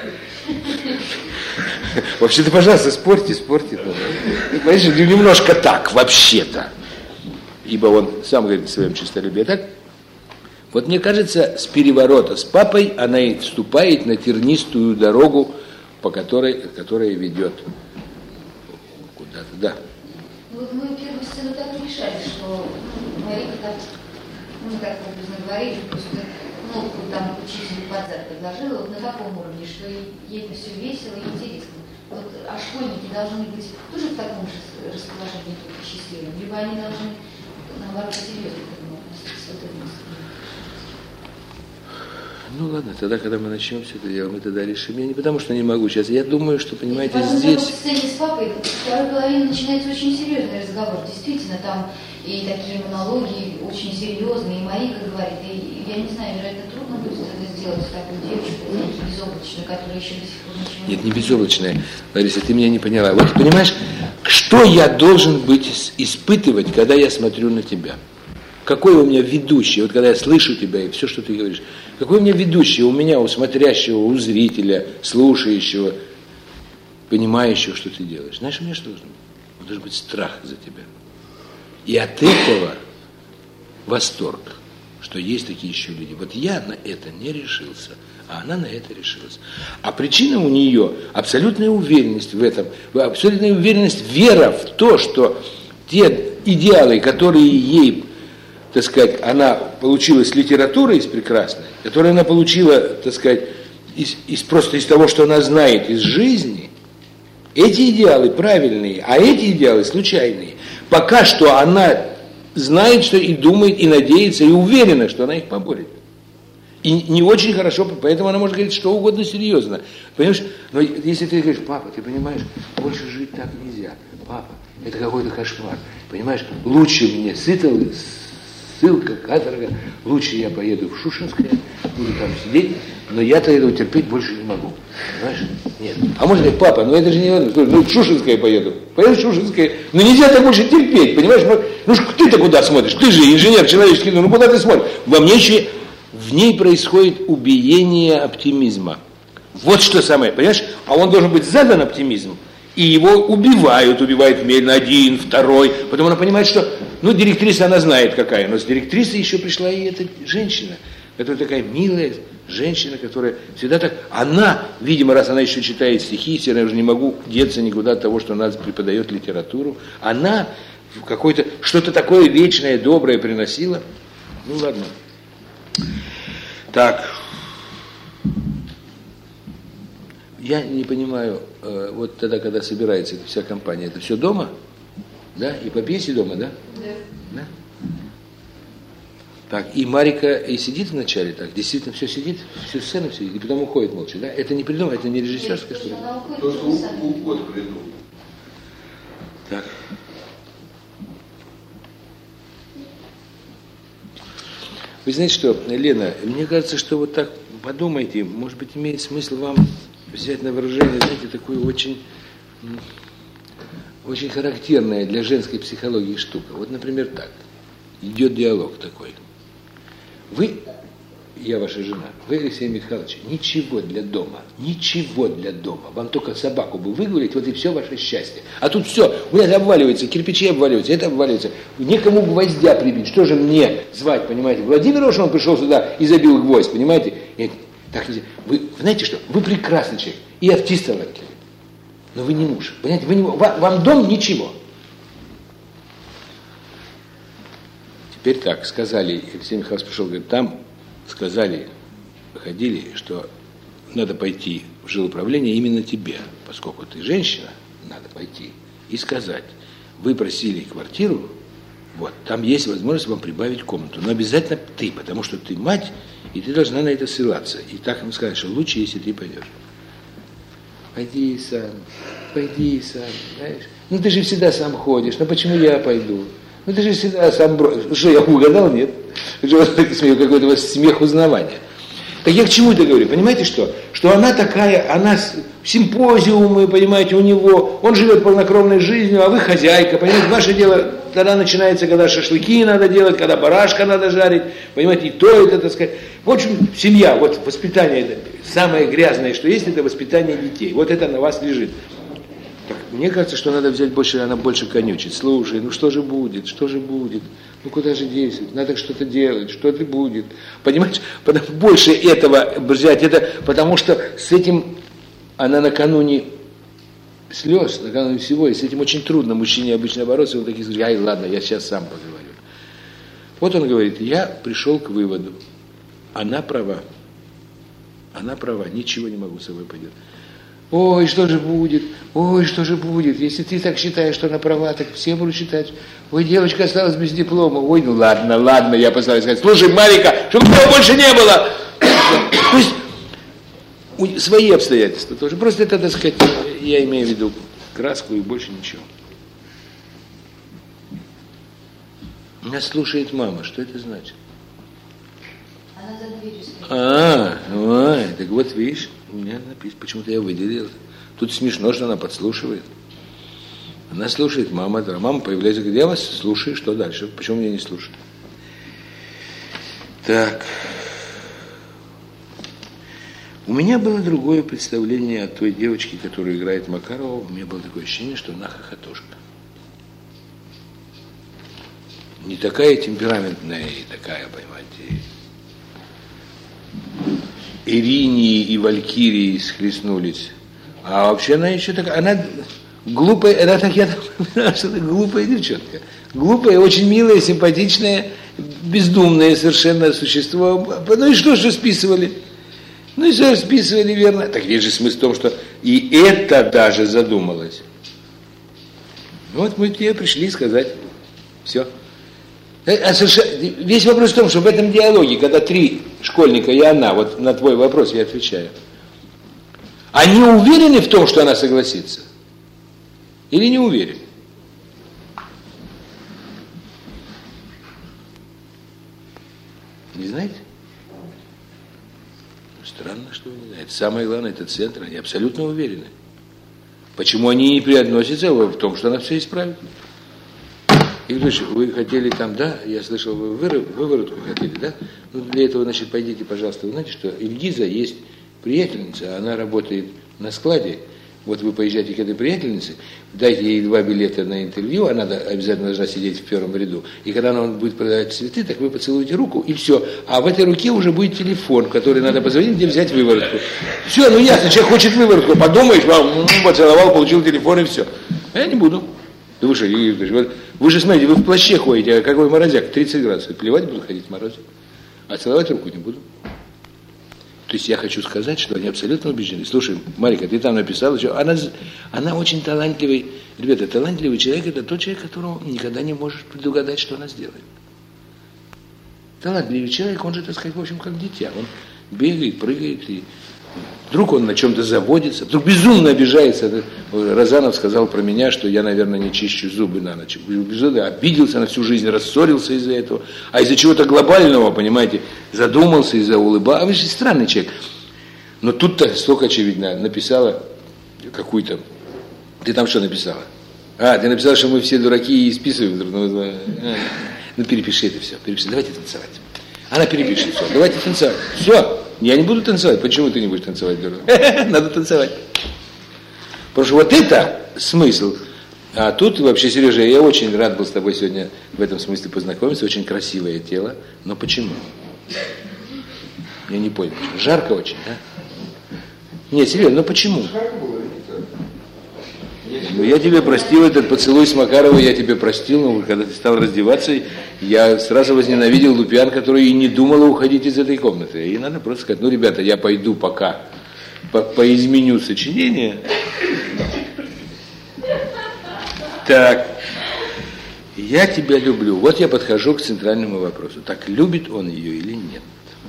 Вообще-то, пожалуйста, спорьте. Понимаете, немножко так, вообще-то. Ибо он сам говорит о своем честолюбии. Так? Вот мне кажется, с переворота с папой она и вступает на тернистую дорогу, по которая ведет куда-то. Да. Вот мы первую сцену так решали, что Марика так, как образно говорили, просто, там учитель под зад предложила, вот на таком уровне, что ей это все весело и интересно. Вот, а школьники должны быть тоже в таком же расположении, только счастливым, либо они должны, наоборот, серьезно к этому относиться. Ну ладно, тогда, когда мы начнем все это дело, мы тогда решим. Я не потому, что не могу сейчас. Я думаю, что, понимаете, здесь... В сцене с папой в второй половине начинается очень серьезный разговор. Действительно, там и такие монологи очень серьезные, и Марика говорит, и я не знаю, вероятно, трудно будет это сделать такую девочку безоблачную, которая еще до сих пор ничего не... Нет, не безоблачная, Лариса, ты меня не поняла. Вот понимаешь, что я должен быть испытывать, когда я смотрю на тебя? Какой у меня ведущий, вот когда я слышу тебя и все, что ты говоришь, какой у меня ведущий, у меня, у смотрящего, у зрителя, слушающего, понимающего, что ты делаешь? Знаешь, у меня что должен быть? Он должен быть страх за тебя. И от этого восторг, что есть такие еще люди. Вот я на это не решился, а она на это решилась. А причина у нее абсолютная уверенность в этом, абсолютная уверенность, вера в то, что те идеалы, которые ей, так сказать, она получила с литературы из прекрасной, которую она получила, так сказать, просто из того, что она знает из жизни, эти идеалы правильные, а эти идеалы случайные. Пока что она знает, что и думает, и надеется, и уверена, что она их поборет. И не очень хорошо, поэтому она может говорить что угодно серьезно. Понимаешь? Но если ты говоришь: папа, ты понимаешь, больше жить так нельзя. Папа, это какой-то кошмар. Понимаешь, лучше мне сыто ссылка, каторга, лучше я поеду в Шушинское, буду там сидеть, но я-то этого терпеть больше не могу. Понимаешь? Нет. А можно сказать, папа, ну это же не важно, ну в Шушинское поеду. Поеду в Шушинское, ну нельзя так больше терпеть, понимаешь? Ну ты-то куда смотришь? Ты же инженер человеческий, ну куда ты смотришь? Во мне еще, в ней происходит убиение оптимизма. Вот что самое, понимаешь? А он должен быть задан оптимизм. И его убивают медленно, один, второй. Потом она понимает, что, ну, директриса она знает какая, но с директрисой еще пришла и эта женщина, которая такая милая женщина, которая всегда так, она, видимо, раз она еще читает стихи, я уже не могу деться никуда от того, что она преподает литературу, она какое-то, что-то такое вечное, доброе приносила. Ну, ладно. Так. Я не понимаю, вот тогда, когда собирается эта вся компания, это все дома? Да? И по пьесе дома, да? Да. Так, и Марика и сидит вначале так, действительно все сидит, всю сцену сидит, и потом уходит молча, да? Это не придумано, это не режиссерская история. Только уход придумал. Так. Вы знаете что, Лена, мне кажется, что вот так подумайте, может быть, имеет смысл вам взять на вооружение, знаете, такую очень характерная для женской психологии штука. Вот, например, так. Идет диалог такой. Вы, я ваша жена, вы, Алексей Михайлович, ничего для дома. Вам только собаку бы выгулять, вот и все ваше счастье. А тут все, у меня обваливается, кирпичи обваливаются, это обваливается. Некому гвоздя прибить, что же мне звать, понимаете? Владимир Рошин, он пришел сюда и забил гвоздь, понимаете? Так нельзя. Вы знаете что? Вы прекрасный человек и артист талантливый. Но вы не муж. Понимаете, вам дом ничего. Теперь так, сказали, Алексей Михайлович пришел, говорит, там сказали, выходили, что надо пойти в жилуправление именно тебе, поскольку ты женщина, надо пойти и сказать, вы просили квартиру, вот, там есть возможность вам прибавить комнату, но обязательно ты, потому что ты мать, и ты должна на это ссылаться. И так ему сказать, что лучше, если ты пойдешь. Пойди сам, знаешь. Ну ты же всегда сам ходишь, ну почему я пойду? Ну ты же всегда сам бросишь. Что, я угадал, нет? Какой-то смех узнавания. Так я к чему это говорю? Понимаете что? Что она такая, она симпозиумы, понимаете, у него, он живет полнокровной жизнью, а вы хозяйка, понимаете, ваше дело тогда начинается, когда шашлыки надо делать, когда барашка надо жарить, понимаете, и то это, так сказать. В общем, семья, вот воспитание, это самое грязное, что есть, это воспитание детей. Вот это на вас лежит. Так, мне кажется, что надо взять больше, она больше конючит. Слушай, ну что же будет? Ну куда же действовать? Надо что-то делать, что-то будет. Понимаешь? Больше этого взять, это потому что с этим она накануне слез, накануне всего, и с этим очень трудно мужчине обычно бороться, он такие говорит, ай, ладно, я сейчас сам поговорю. Вот он говорит, я пришел к выводу, она права, ничего не могу с собой поделать. Ой, что же будет, если ты так считаешь, что она права, так все будут считать, ой, девочка осталась без диплома, ой, ну ладно, я постараюсь сказать, слушай, Марика, чтобы этого больше не было. То есть, свои обстоятельства тоже, просто это, так сказать, я имею в виду краску и больше ничего. Меня слушает мама, что это значит? Она за дверью стоит. Так вот видишь, у меня написано, почему-то я выделил. Тут смешно, что она подслушивает. Она слушает, мама появляется, говорит, я вас слушаю, что дальше? Почему меня не слушают? Так. У меня было другое представление о той девочке, которая играет Макарова. У меня было такое ощущение, что она хохотушка. Не такая темпераментная и такая, понимаете, Иринии и Валькирии схлестнулись. А вообще она еще такая, она глупая, это так я думаю, что это глупая девчонка. Глупая, очень милая, симпатичная, бездумное совершенно существо. Ну и что же списывали? Ну и все списывали верно. Так есть же смысл в том, что и это даже задумалось. Вот мы тебе пришли сказать. Все. Весь вопрос в том, что в этом диалоге, когда 3 школьника и она, вот на твой вопрос я отвечаю, они уверены в том, что она согласится? Или не уверены? знаете? Странно, что вы не знаете. Самое главное, это центр, они абсолютно уверены. Почему они не приотносятся в том, что она все исправит? Игорь Ильич, вы хотели там, да, я слышал, вы выворотку хотели, да? Ну, для этого, значит, пойдите, пожалуйста, вы знаете, что Ильгиза есть приятельница, она работает на складе. Вот вы поезжайте к этой приятельнице, дайте ей 2 билета на интервью, она обязательно должна сидеть в первом ряду. И когда она будет продавать цветы, так вы поцелуете руку, и все. А в этой руке уже будет телефон, в который надо позвонить, где взять выворотку. Все, ну ясно, человек хочет выворотку, подумаешь, поцеловал, получил телефон, и все. А я не буду. Да вы что, вы же смотрите, вы в плаще ходите, а какой морозяк, 30 градусов. Плевать буду ходить в морозе. А целовать руку не буду. То есть я хочу сказать, что они абсолютно убеждены. Слушай, Марика, ты там написала, что она очень талантливый. Ребята, талантливый человек – это тот человек, которого никогда не можешь предугадать, что она сделает. Талантливый человек, он же, так сказать, в общем, как дитя. Он бегает, прыгает, и вдруг он на чем-то заводится, вдруг безумно обижается. Розанов сказал про меня, что я, наверное, не чищу зубы на ночь. Безумно обиделся на всю жизнь, рассорился из-за этого. А из-за чего-то глобального, понимаете, задумался, из-за улыбался. А вы же странный человек. Но тут-то столько, очевидно, написала какую-то. Ты там что написала? Ты написала, что мы все дураки и списываем друг друга. Ну, перепиши это все. Перепиши. Давайте танцевать. Она перепишет все. Давайте танцевать. Все. Я не буду танцевать. Почему ты не будешь танцевать, дурак? Надо танцевать. Потому что вот это смысл. А тут вообще, Сережа, я очень рад был с тобой сегодня в этом смысле познакомиться. Очень красивое тело. Но почему? Я не понял. Жарко очень, да? Нет, серьезно, но почему? Ну, я тебе простил этот поцелуй с Макаровой, я тебе простил, но когда ты стал раздеваться, я сразу возненавидел Лупьян, которая и не думала уходить из этой комнаты. И надо просто сказать, ну, ребята, я пойду пока поизменю сочинение. Так, я тебя люблю. Вот я подхожу к центральному вопросу. Так, любит он ее или нет?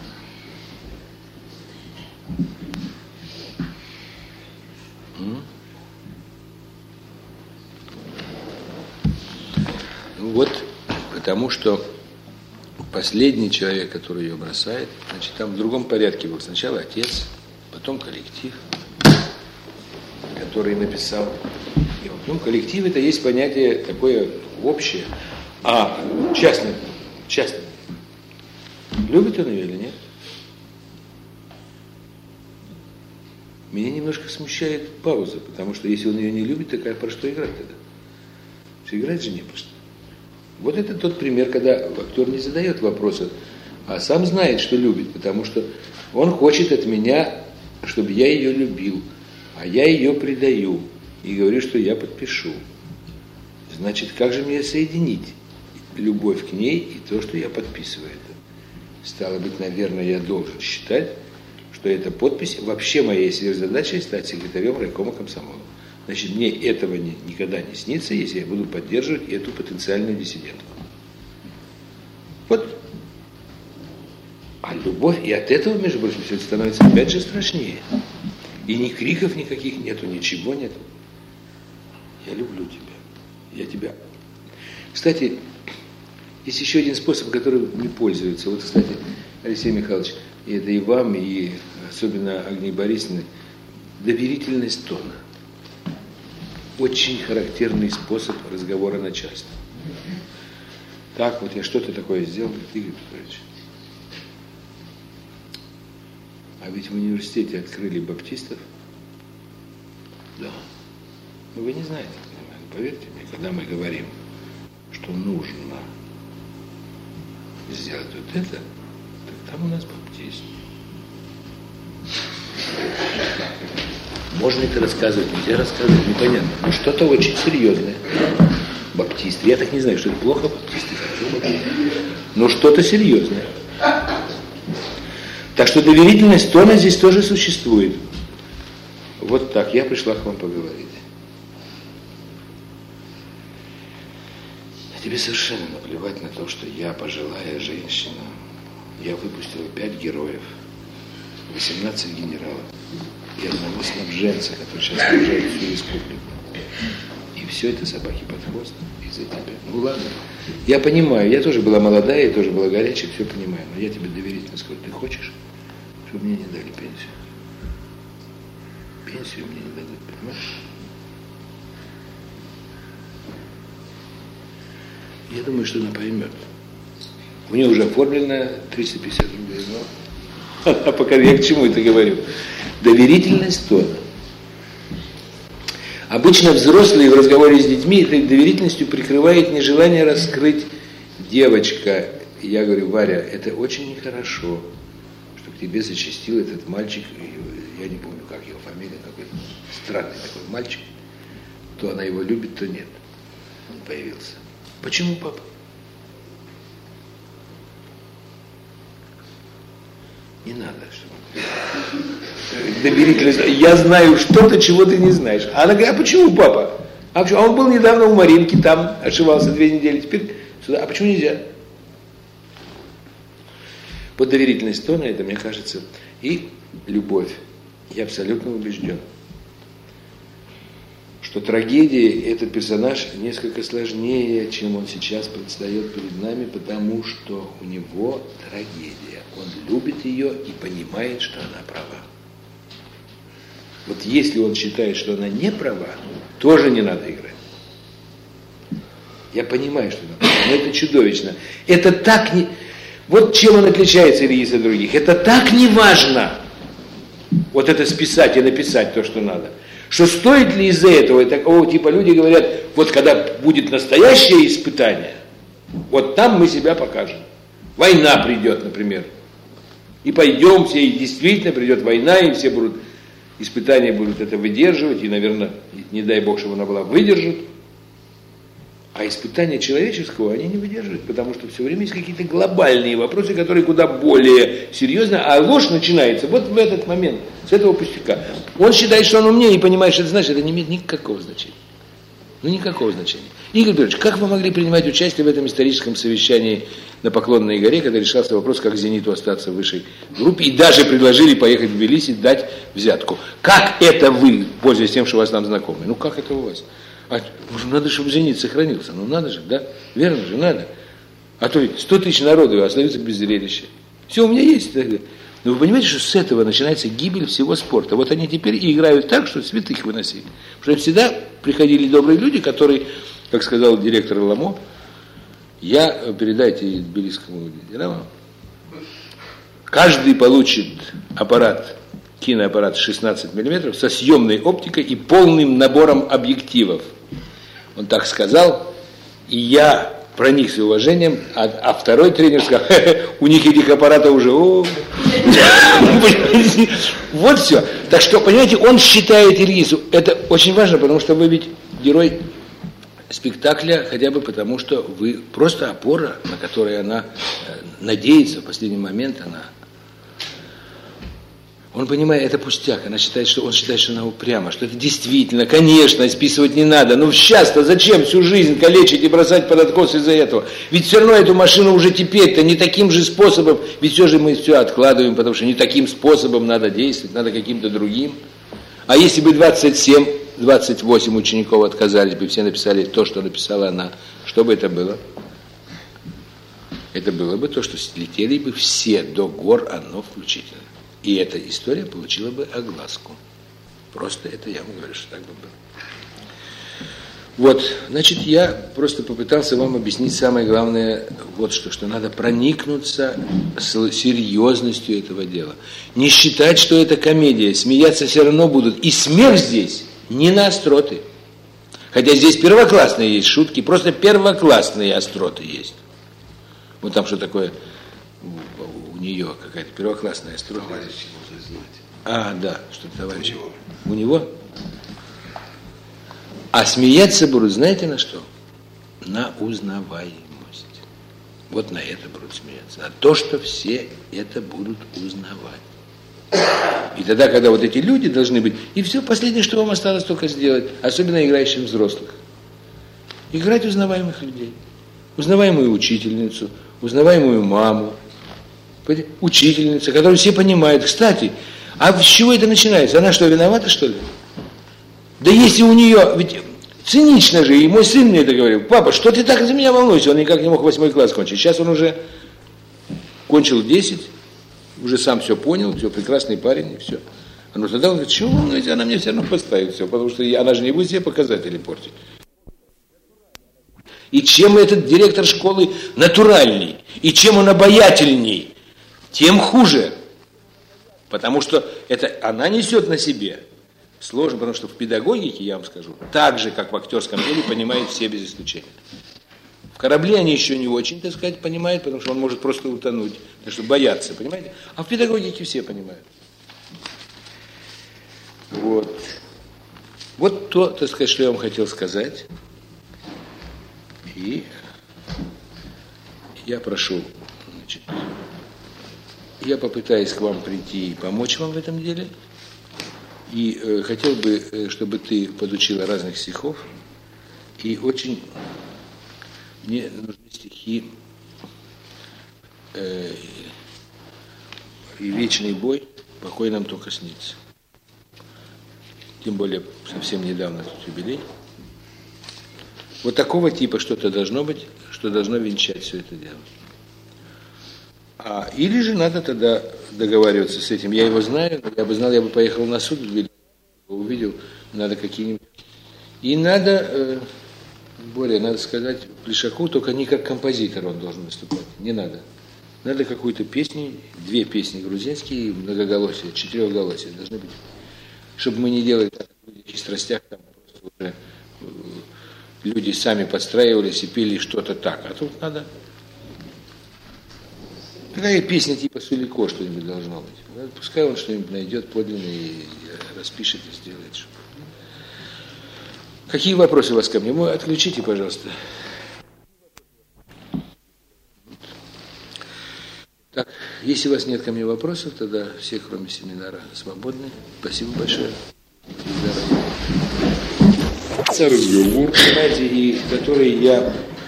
Вот, потому что последний человек, который ее бросает, значит, там в другом порядке был. Сначала отец, потом коллектив, который написал. Ну, коллектив — это есть понятие такое общее, а частное. Любит он ее или нет? Меня немножко смущает пауза, потому что если он ее не любит, так про что играть тогда? Что играть же не про что. Вот это тот пример, когда актер не задает вопроса, а сам знает, что любит, потому что он хочет от меня, чтобы я ее любил, а я ее предаю и говорю, что я подпишу. Значит, как же мне соединить любовь к ней и то, что я подписываю это? Стало быть, наверное, я должен считать, что эта подпись вообще моей сверхзадачей стать секретарем райкома комсомола. Значит, мне этого никогда не снится, если я буду поддерживать эту потенциальную диссидентку. Вот. А любовь, и от этого, между прочим, все это становится опять же страшнее. И ни криков никаких нету, ничего нету. Я люблю тебя. Я тебя. Кстати, есть еще один способ, которым не пользуются. Вот, кстати, Алексей Михайлович, и это и вам, и особенно Агнии Борисовне, доверительность тона. Очень характерный способ разговора начальства. Так, вот я что-то такое сделал, Игорь Петрович. А ведь в университете открыли баптистов. Да. Но вы не знаете, поверьте мне, когда мы говорим, что нужно сделать вот это, так там у нас баптист. Можно это рассказывать, нельзя рассказывать, непонятно. Но что-то очень серьезное. Баптисты. Я так не знаю, что это плохо, баптисты, хорошо, баптисты. Но что-то серьезное. Так что доверительность тона здесь тоже существует. Вот так, я пришла к вам поговорить. А тебе совершенно наплевать на то, что я пожилая женщина. Я выпустила 5 героев, 18 генералов и одного снабженца, который сейчас снабжает всю республику. И все это собаки под хвост из-за тебя. Ну ладно, я понимаю, я тоже была молодая, я тоже была горячая, все понимаю, но я тебе доверительно скажу, ты хочешь, чтобы мне не дали пенсию? Пенсию мне не дадут, понимаешь? Я думаю, что она поймет. У нее уже оформлено 350 рублей, но... А пока я к чему это говорю? Доверительность тона. Обычно взрослые в разговоре с детьми этой доверительностью прикрывает нежелание раскрыть девочка. Я говорю, Варя, это очень нехорошо, что к тебе зачастил этот мальчик, я не помню, как его фамилия, какой-то странный такой мальчик, то она его любит, то нет. Он появился. Почему, папа? Не надо, чтобы... Доверительность. Я знаю что-то, чего ты не знаешь. А она говорит, а почему, папа? А он был недавно у Маринки, там ошивался 2 недели, теперь сюда. А почему нельзя? Вот доверительность тона, это, мне кажется, и любовь. Я абсолютно убежден, что трагедия, этот персонаж несколько сложнее, чем он сейчас предстает перед нами, потому что у него трагедия. Он любит ее и понимает, что она права. Вот если он считает, что она не права, тоже не надо играть. Я понимаю, что она права, но это чудовищно. Это так не... Вот чем он отличается Ильис от других. Это так не важно. Вот это списать и написать то, что надо. Что стоит ли из-за этого, такого типа люди говорят, вот когда будет настоящее испытание, вот там мы себя покажем. Война придет, например. И пойдем все, и действительно придет война, и все будут, испытания будут это выдерживать, и, наверное, не дай Бог, чтобы она была, выдержит. А испытания человеческого они не выдерживают, потому что все время есть какие-то глобальные вопросы, которые куда более серьезны, а ложь начинается вот в этот момент, с этого пустяка. Он считает, что он умнее, и понимает, что это значит, это не имеет никакого значения. Ну, никакого значения. Игорь Петрович, как вы могли принимать участие в этом историческом совещании на Поклонной горе, когда решался вопрос, как «Зениту» остаться в высшей группе, и даже предложили поехать в Тбилиси, дать взятку? Как это вы, пользуясь тем, что у вас там знакомы? Ну, как это у вас? Надо, чтобы «Зенит» сохранился. Ну, надо же, да? Верно же, надо. А то ведь 100 тысяч народу остаются без зрелища. Все у меня есть. Но вы понимаете, что с этого начинается гибель всего спорта. Вот они теперь и играют так, что святых выносили. Потому что всегда приходили добрые люди, которые, как сказал директор Ламо, передайте тбилисскому «Динамо», каждый получит аппарат, киноаппарат 16 мм со съемной оптикой и полным набором объективов. Он так сказал, и я проникся уважением, а второй тренер сказал, у них этих аппаратов уже, вот все. Так что, понимаете, он считает Ильису, это очень важно, потому что вы ведь герой спектакля, хотя бы потому, что вы просто опора, на которой она надеется, в последний момент она... Он понимает, это пустяк, он считает, что она упряма, что это действительно, конечно, списывать не надо. Ну сейчас-то зачем всю жизнь калечить и бросать под откос из-за этого? Ведь все равно эту машину уже теперь-то не таким же способом, ведь все же мы все откладываем, потому что не таким способом надо действовать, надо каким-то другим. А если бы 28 учеников отказались бы, все написали то, что написала она, что бы это было? Это было бы то, что слетели бы все до гор, оно включительно. И эта история получила бы огласку. Просто это я вам говорю, что так бы было. Вот, значит, я просто попытался вам объяснить самое главное, вот что надо проникнуться с серьезностью этого дела. Не считать, что это комедия, смеяться все равно будут. И смех здесь не на остроты. Хотя здесь первоклассные есть шутки, просто первоклассные остроты есть. Вот там что такое... У нее какая-то первоклассная острота. Товарищи нужно знать. А, да, что-то товарищи. У него? А смеяться будут, знаете на что? На узнаваемость. Вот на это будут смеяться. На то, что все это будут узнавать. И тогда, когда вот эти люди должны быть... И все, последнее, что вам осталось только сделать, особенно играющим взрослых. Играть узнаваемых людей. Узнаваемую учительницу, узнаваемую маму, учительница, которую все понимают. Кстати, а с чего это начинается? Она что, виновата, что ли? Да если у нее, ведь Цинично же, и мой сын мне это говорил: папа, что ты так за меня волнуешься? Он никак не мог 8 класс кончить. Сейчас он уже кончил 10, уже сам все понял, все, прекрасный парень, и все. Но тогда он говорит: чего вы волнуетесь, она мне все равно поставит все, потому что она же не будет себе показатели портить. И чем этот директор школы натуральней, и чем он обаятельней, тем хуже. Потому что это она несет на себе. Сложно, потому что в педагогике, я вам скажу, так же, как в актерском деле, понимают все без исключения. В корабле они еще не очень, так сказать, понимают, потому что он может просто утонуть, потому что боятся, понимаете? А в педагогике все понимают. Вот. Вот то, так сказать, что я вам хотел сказать. И я прошу, значит, я попытаюсь к вам прийти и помочь вам в этом деле. И хотел бы, чтобы ты подучила разных стихов. И очень мне нужны стихи и вечный бой, покой нам только снится. Тем более совсем недавно тут юбилей. Вот такого типа что-то должно быть, что должно венчать все это дело. Или же надо тогда договариваться с этим. Я его знаю, я бы знал, я бы поехал на суд, увидел, надо какие-нибудь. И надо, более, надо сказать, Плешаку, только не как композитор он должен выступать, не надо. Надо какую-то песню, 2 песни грузинские, многоголосие, 4-голосие должны быть. Чтобы мы не делали так, в людях и страстях, там просто уже люди сами подстраивались и пели что-то так. А тут надо... Какая песня типа Сулико что-нибудь должно быть. Пускай он что-нибудь найдет подлинно и распишет и сделает. Какие вопросы у вас ко мне? Отключите, пожалуйста. Так, если у вас нет ко мне вопросов, тогда все, кроме семинара, свободны. Спасибо большое. Разговор, знаете, и который я...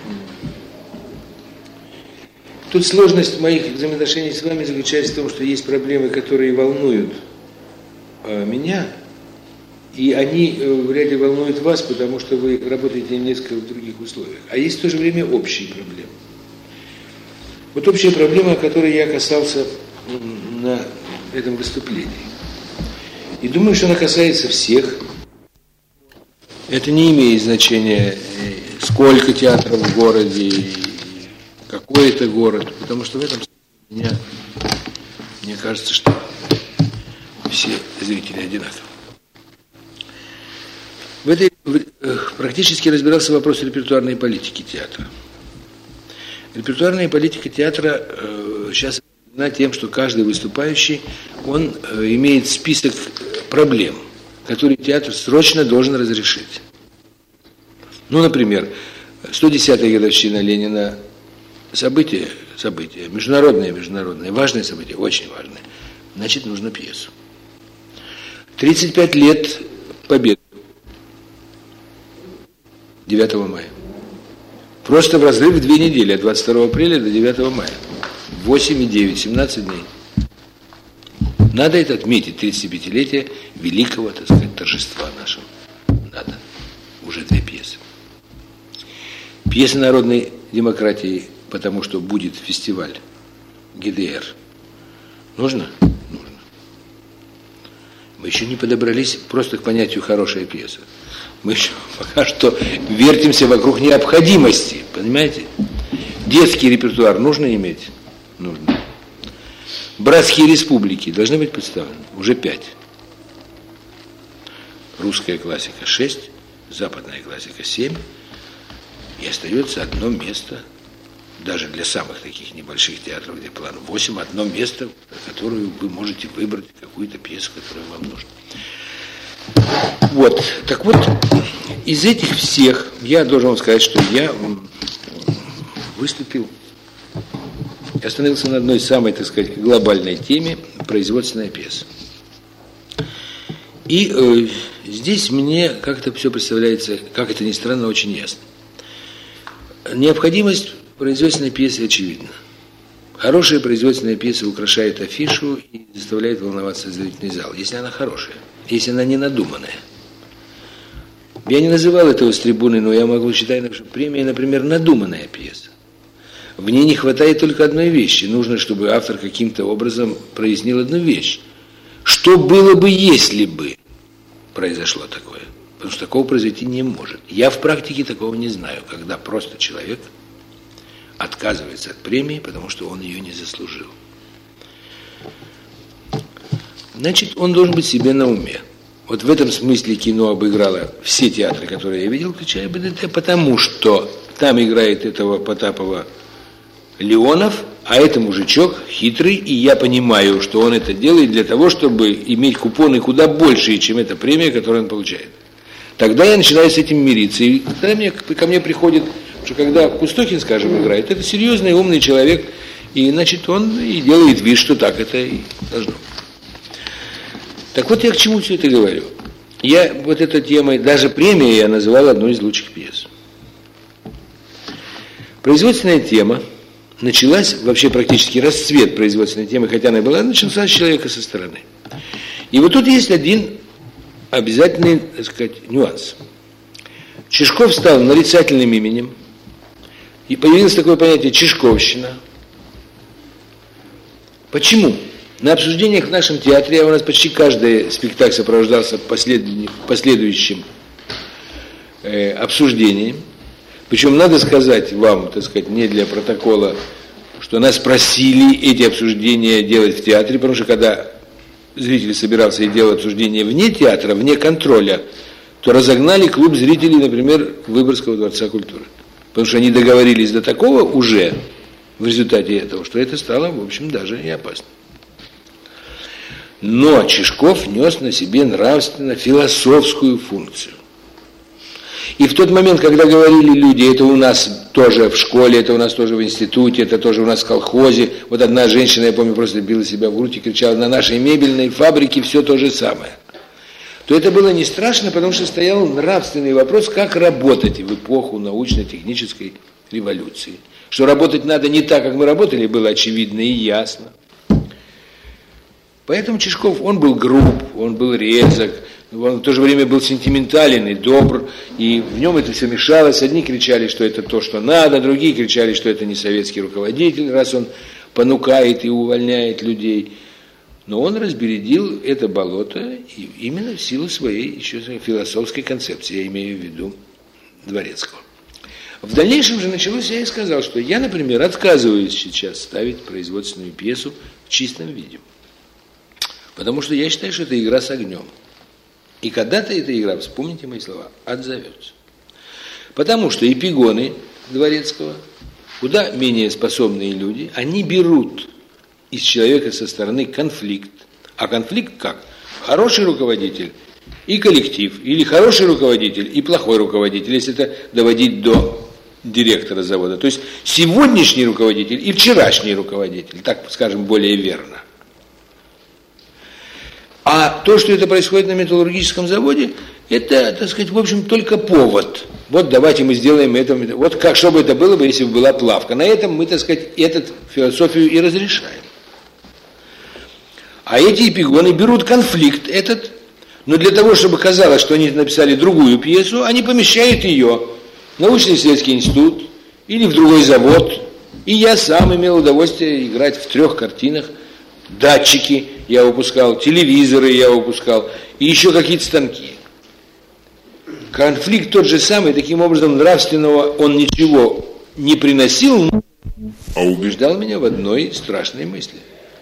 Тут сложность моих взаимоотношений с вами заключается в том, что есть проблемы, которые волнуют меня, и они вряд ли волнуют вас, потому что вы работаете несколько в других условиях. А есть в то же время общие проблемы. Вот общая проблема, которой я касался на этом выступлении. И думаю, что она касается всех. Это не имеет значения, сколько театров в городе, какой это город, потому что в этом мне кажется, что все зрители одинаковы. В этой практически разбирался вопрос репертуарной политики театра. Репертуарная политика театра сейчас определена тем, что каждый выступающий, он имеет список проблем, которые театр срочно должен разрешить. Ну, например, 110-я годовщина Ленина. Событие, международное, важное событие, очень важное. Значит, нужно пьесу. 35 лет Победы. 9 мая. Просто в разрыв в 2 недели, от 22 апреля до 9 мая. 8 и 9, 17 дней. Надо это отметить, 35-летие великого, так сказать, торжества нашего. Надо. Уже 2 пьесы. Пьеса народной демократии, потому что будет фестиваль ГДР. Нужно? Нужно. Мы еще не подобрались просто к понятию «хорошая пьеса». Мы еще пока что вертимся вокруг необходимости, понимаете? Детский репертуар нужно иметь? Нужно. Братские республики должны быть представлены? Уже 5. Русская классика 6, западная классика 7. И остается одно место, даже для самых таких небольших театров, где план 8, одно место, которое вы можете выбрать, какую-то пьесу, которая вам нужна. Вот, так вот, из этих всех, я должен вам сказать, что я выступил, остановился на одной самой, так сказать, глобальной теме – производственная пьеса. И здесь мне как-то все представляется, как это ни странно, очень ясно. Необходимость производственной пьесы очевидна. Хорошая производственная пьеса украшает афишу и заставляет волноваться зрительный зал, если она хорошая, если она не надуманная. Я не называл этого с трибуны, но я могу считать, что премия, например, надуманная пьеса. В ней не хватает только одной вещи. Нужно, чтобы автор каким-то образом прояснил одну вещь. Что было бы, если бы произошло такое? Потому что такого произойти не может. Я в практике такого не знаю, когда просто человек отказывается от премии, потому что он ее не заслужил. Значит, он должен быть себе на уме. Вот в этом смысле кино обыграло все театры, которые я видел, включая БДТ, потому что там играет этого Потапова Леонов, а это мужичок хитрый, и я понимаю, что он это делает для того, чтобы иметь купоны куда большие, чем эта премия, которую он получает. Тогда я начинаю с этим мириться. И тогда ко мне приходит, что когда Кустохин, скажем, играет, это серьезный, умный человек, и, значит, он и делает вид, что так это и должно. Так вот я к чему все это говорю. Я вот этой темой, даже премия я называл одной из лучших пьес. Производственная тема началась, вообще практически расцвет производственной темы, хотя она была, начался с человека со стороны. И вот тут есть один обязательный, так сказать, нюанс. Чижков стал нарицательным именем, и появилось такое понятие «чижковщина». Почему? На обсуждениях в нашем театре, а у нас почти каждый спектакль сопровождался последующим обсуждением. Причем надо сказать вам, так сказать, не для протокола, что нас просили эти обсуждения делать в театре, потому что когда зритель собирался и делал обсуждение вне театра, вне контроля, то разогнали клуб зрителей, например, Выборгского дворца культуры. Потому что они договорились до такого уже в результате этого, что это стало, в общем, даже и опасно. Но Чижков нес на себе нравственно-философскую функцию. И в тот момент, когда говорили люди, это у нас тоже в школе, это у нас тоже в институте, это тоже у нас в колхозе, вот одна женщина, я помню, просто била себя в грудь и кричала: на нашей мебельной фабрике все то же самое, то это было не страшно, потому что стоял нравственный вопрос, как работать в эпоху научно-технической революции. Что работать надо не так, как мы работали, было очевидно и ясно. Поэтому Чижков, он был груб, он был резок, он в то же время был сентиментален и добр, и в нем это все мешалось. Одни кричали, что это то, что надо, другие кричали, что это не советский руководитель, раз он понукает и увольняет людей. Но он разбередил это болото именно в силу своей еще философской концепции, я имею в виду Дворецкого. В дальнейшем же началось, я и сказал, что я, например, отказываюсь сейчас ставить производственную пьесу в чистом виде. Потому что я считаю, что это игра с огнем. И когда-то эта игра, вспомните мои слова, отзовется. Потому что эпигоны Дворецкого, куда менее способные люди, они берут из человека со стороны конфликт. А конфликт как? Хороший руководитель и коллектив. Или хороший руководитель и плохой руководитель, если это доводить до директора завода. То есть сегодняшний руководитель и вчерашний руководитель, так скажем, более верно. А то, что это происходит на металлургическом заводе, это, так сказать, в общем, только повод. Вот давайте мы сделаем это. Вот как, что бы это было бы, если бы была плавка. На этом мы, так сказать, эту философию и разрешаем. А эти эпигоны берут конфликт этот, но для того, чтобы казалось, что они написали другую пьесу, они помещают ее в научно-исследовательский институт или в другой завод. И я сам имел удовольствие играть в 3 картинах. Датчики я выпускал, телевизоры я выпускал, и еще какие-то станки. Конфликт тот же самый, таким образом нравственного он ничего не приносил, а убеждал меня в одной страшной мысли.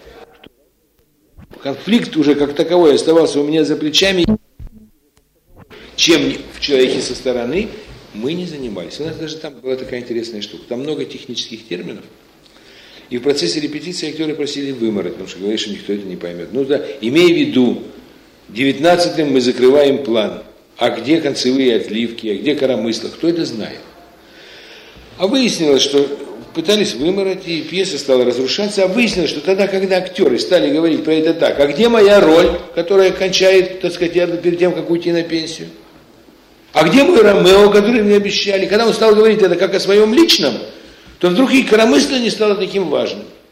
Конфликт уже как таковой оставался у меня за плечами, чем в человеке со стороны мы не занимались. У нас даже там была такая интересная штука, там много технических терминов. И в процессе репетиции актеры просили вымороть, потому что говоришь, что никто это не поймет. Ну да, имей в виду, 19-м мы закрываем план. А где концевые отливки, а где коромысла, кто это знает? А выяснилось, что пытались вымороть, и пьеса стала разрушаться, а выяснилось, что тогда, когда актеры стали говорить про это так, а где моя роль, которая кончает, так сказать, перед тем, как уйти на пенсию? А где мой Ромео, который мне обещали? Когда он стал говорить это как о своем личном, то вдруг и коромысло не стало таким важным.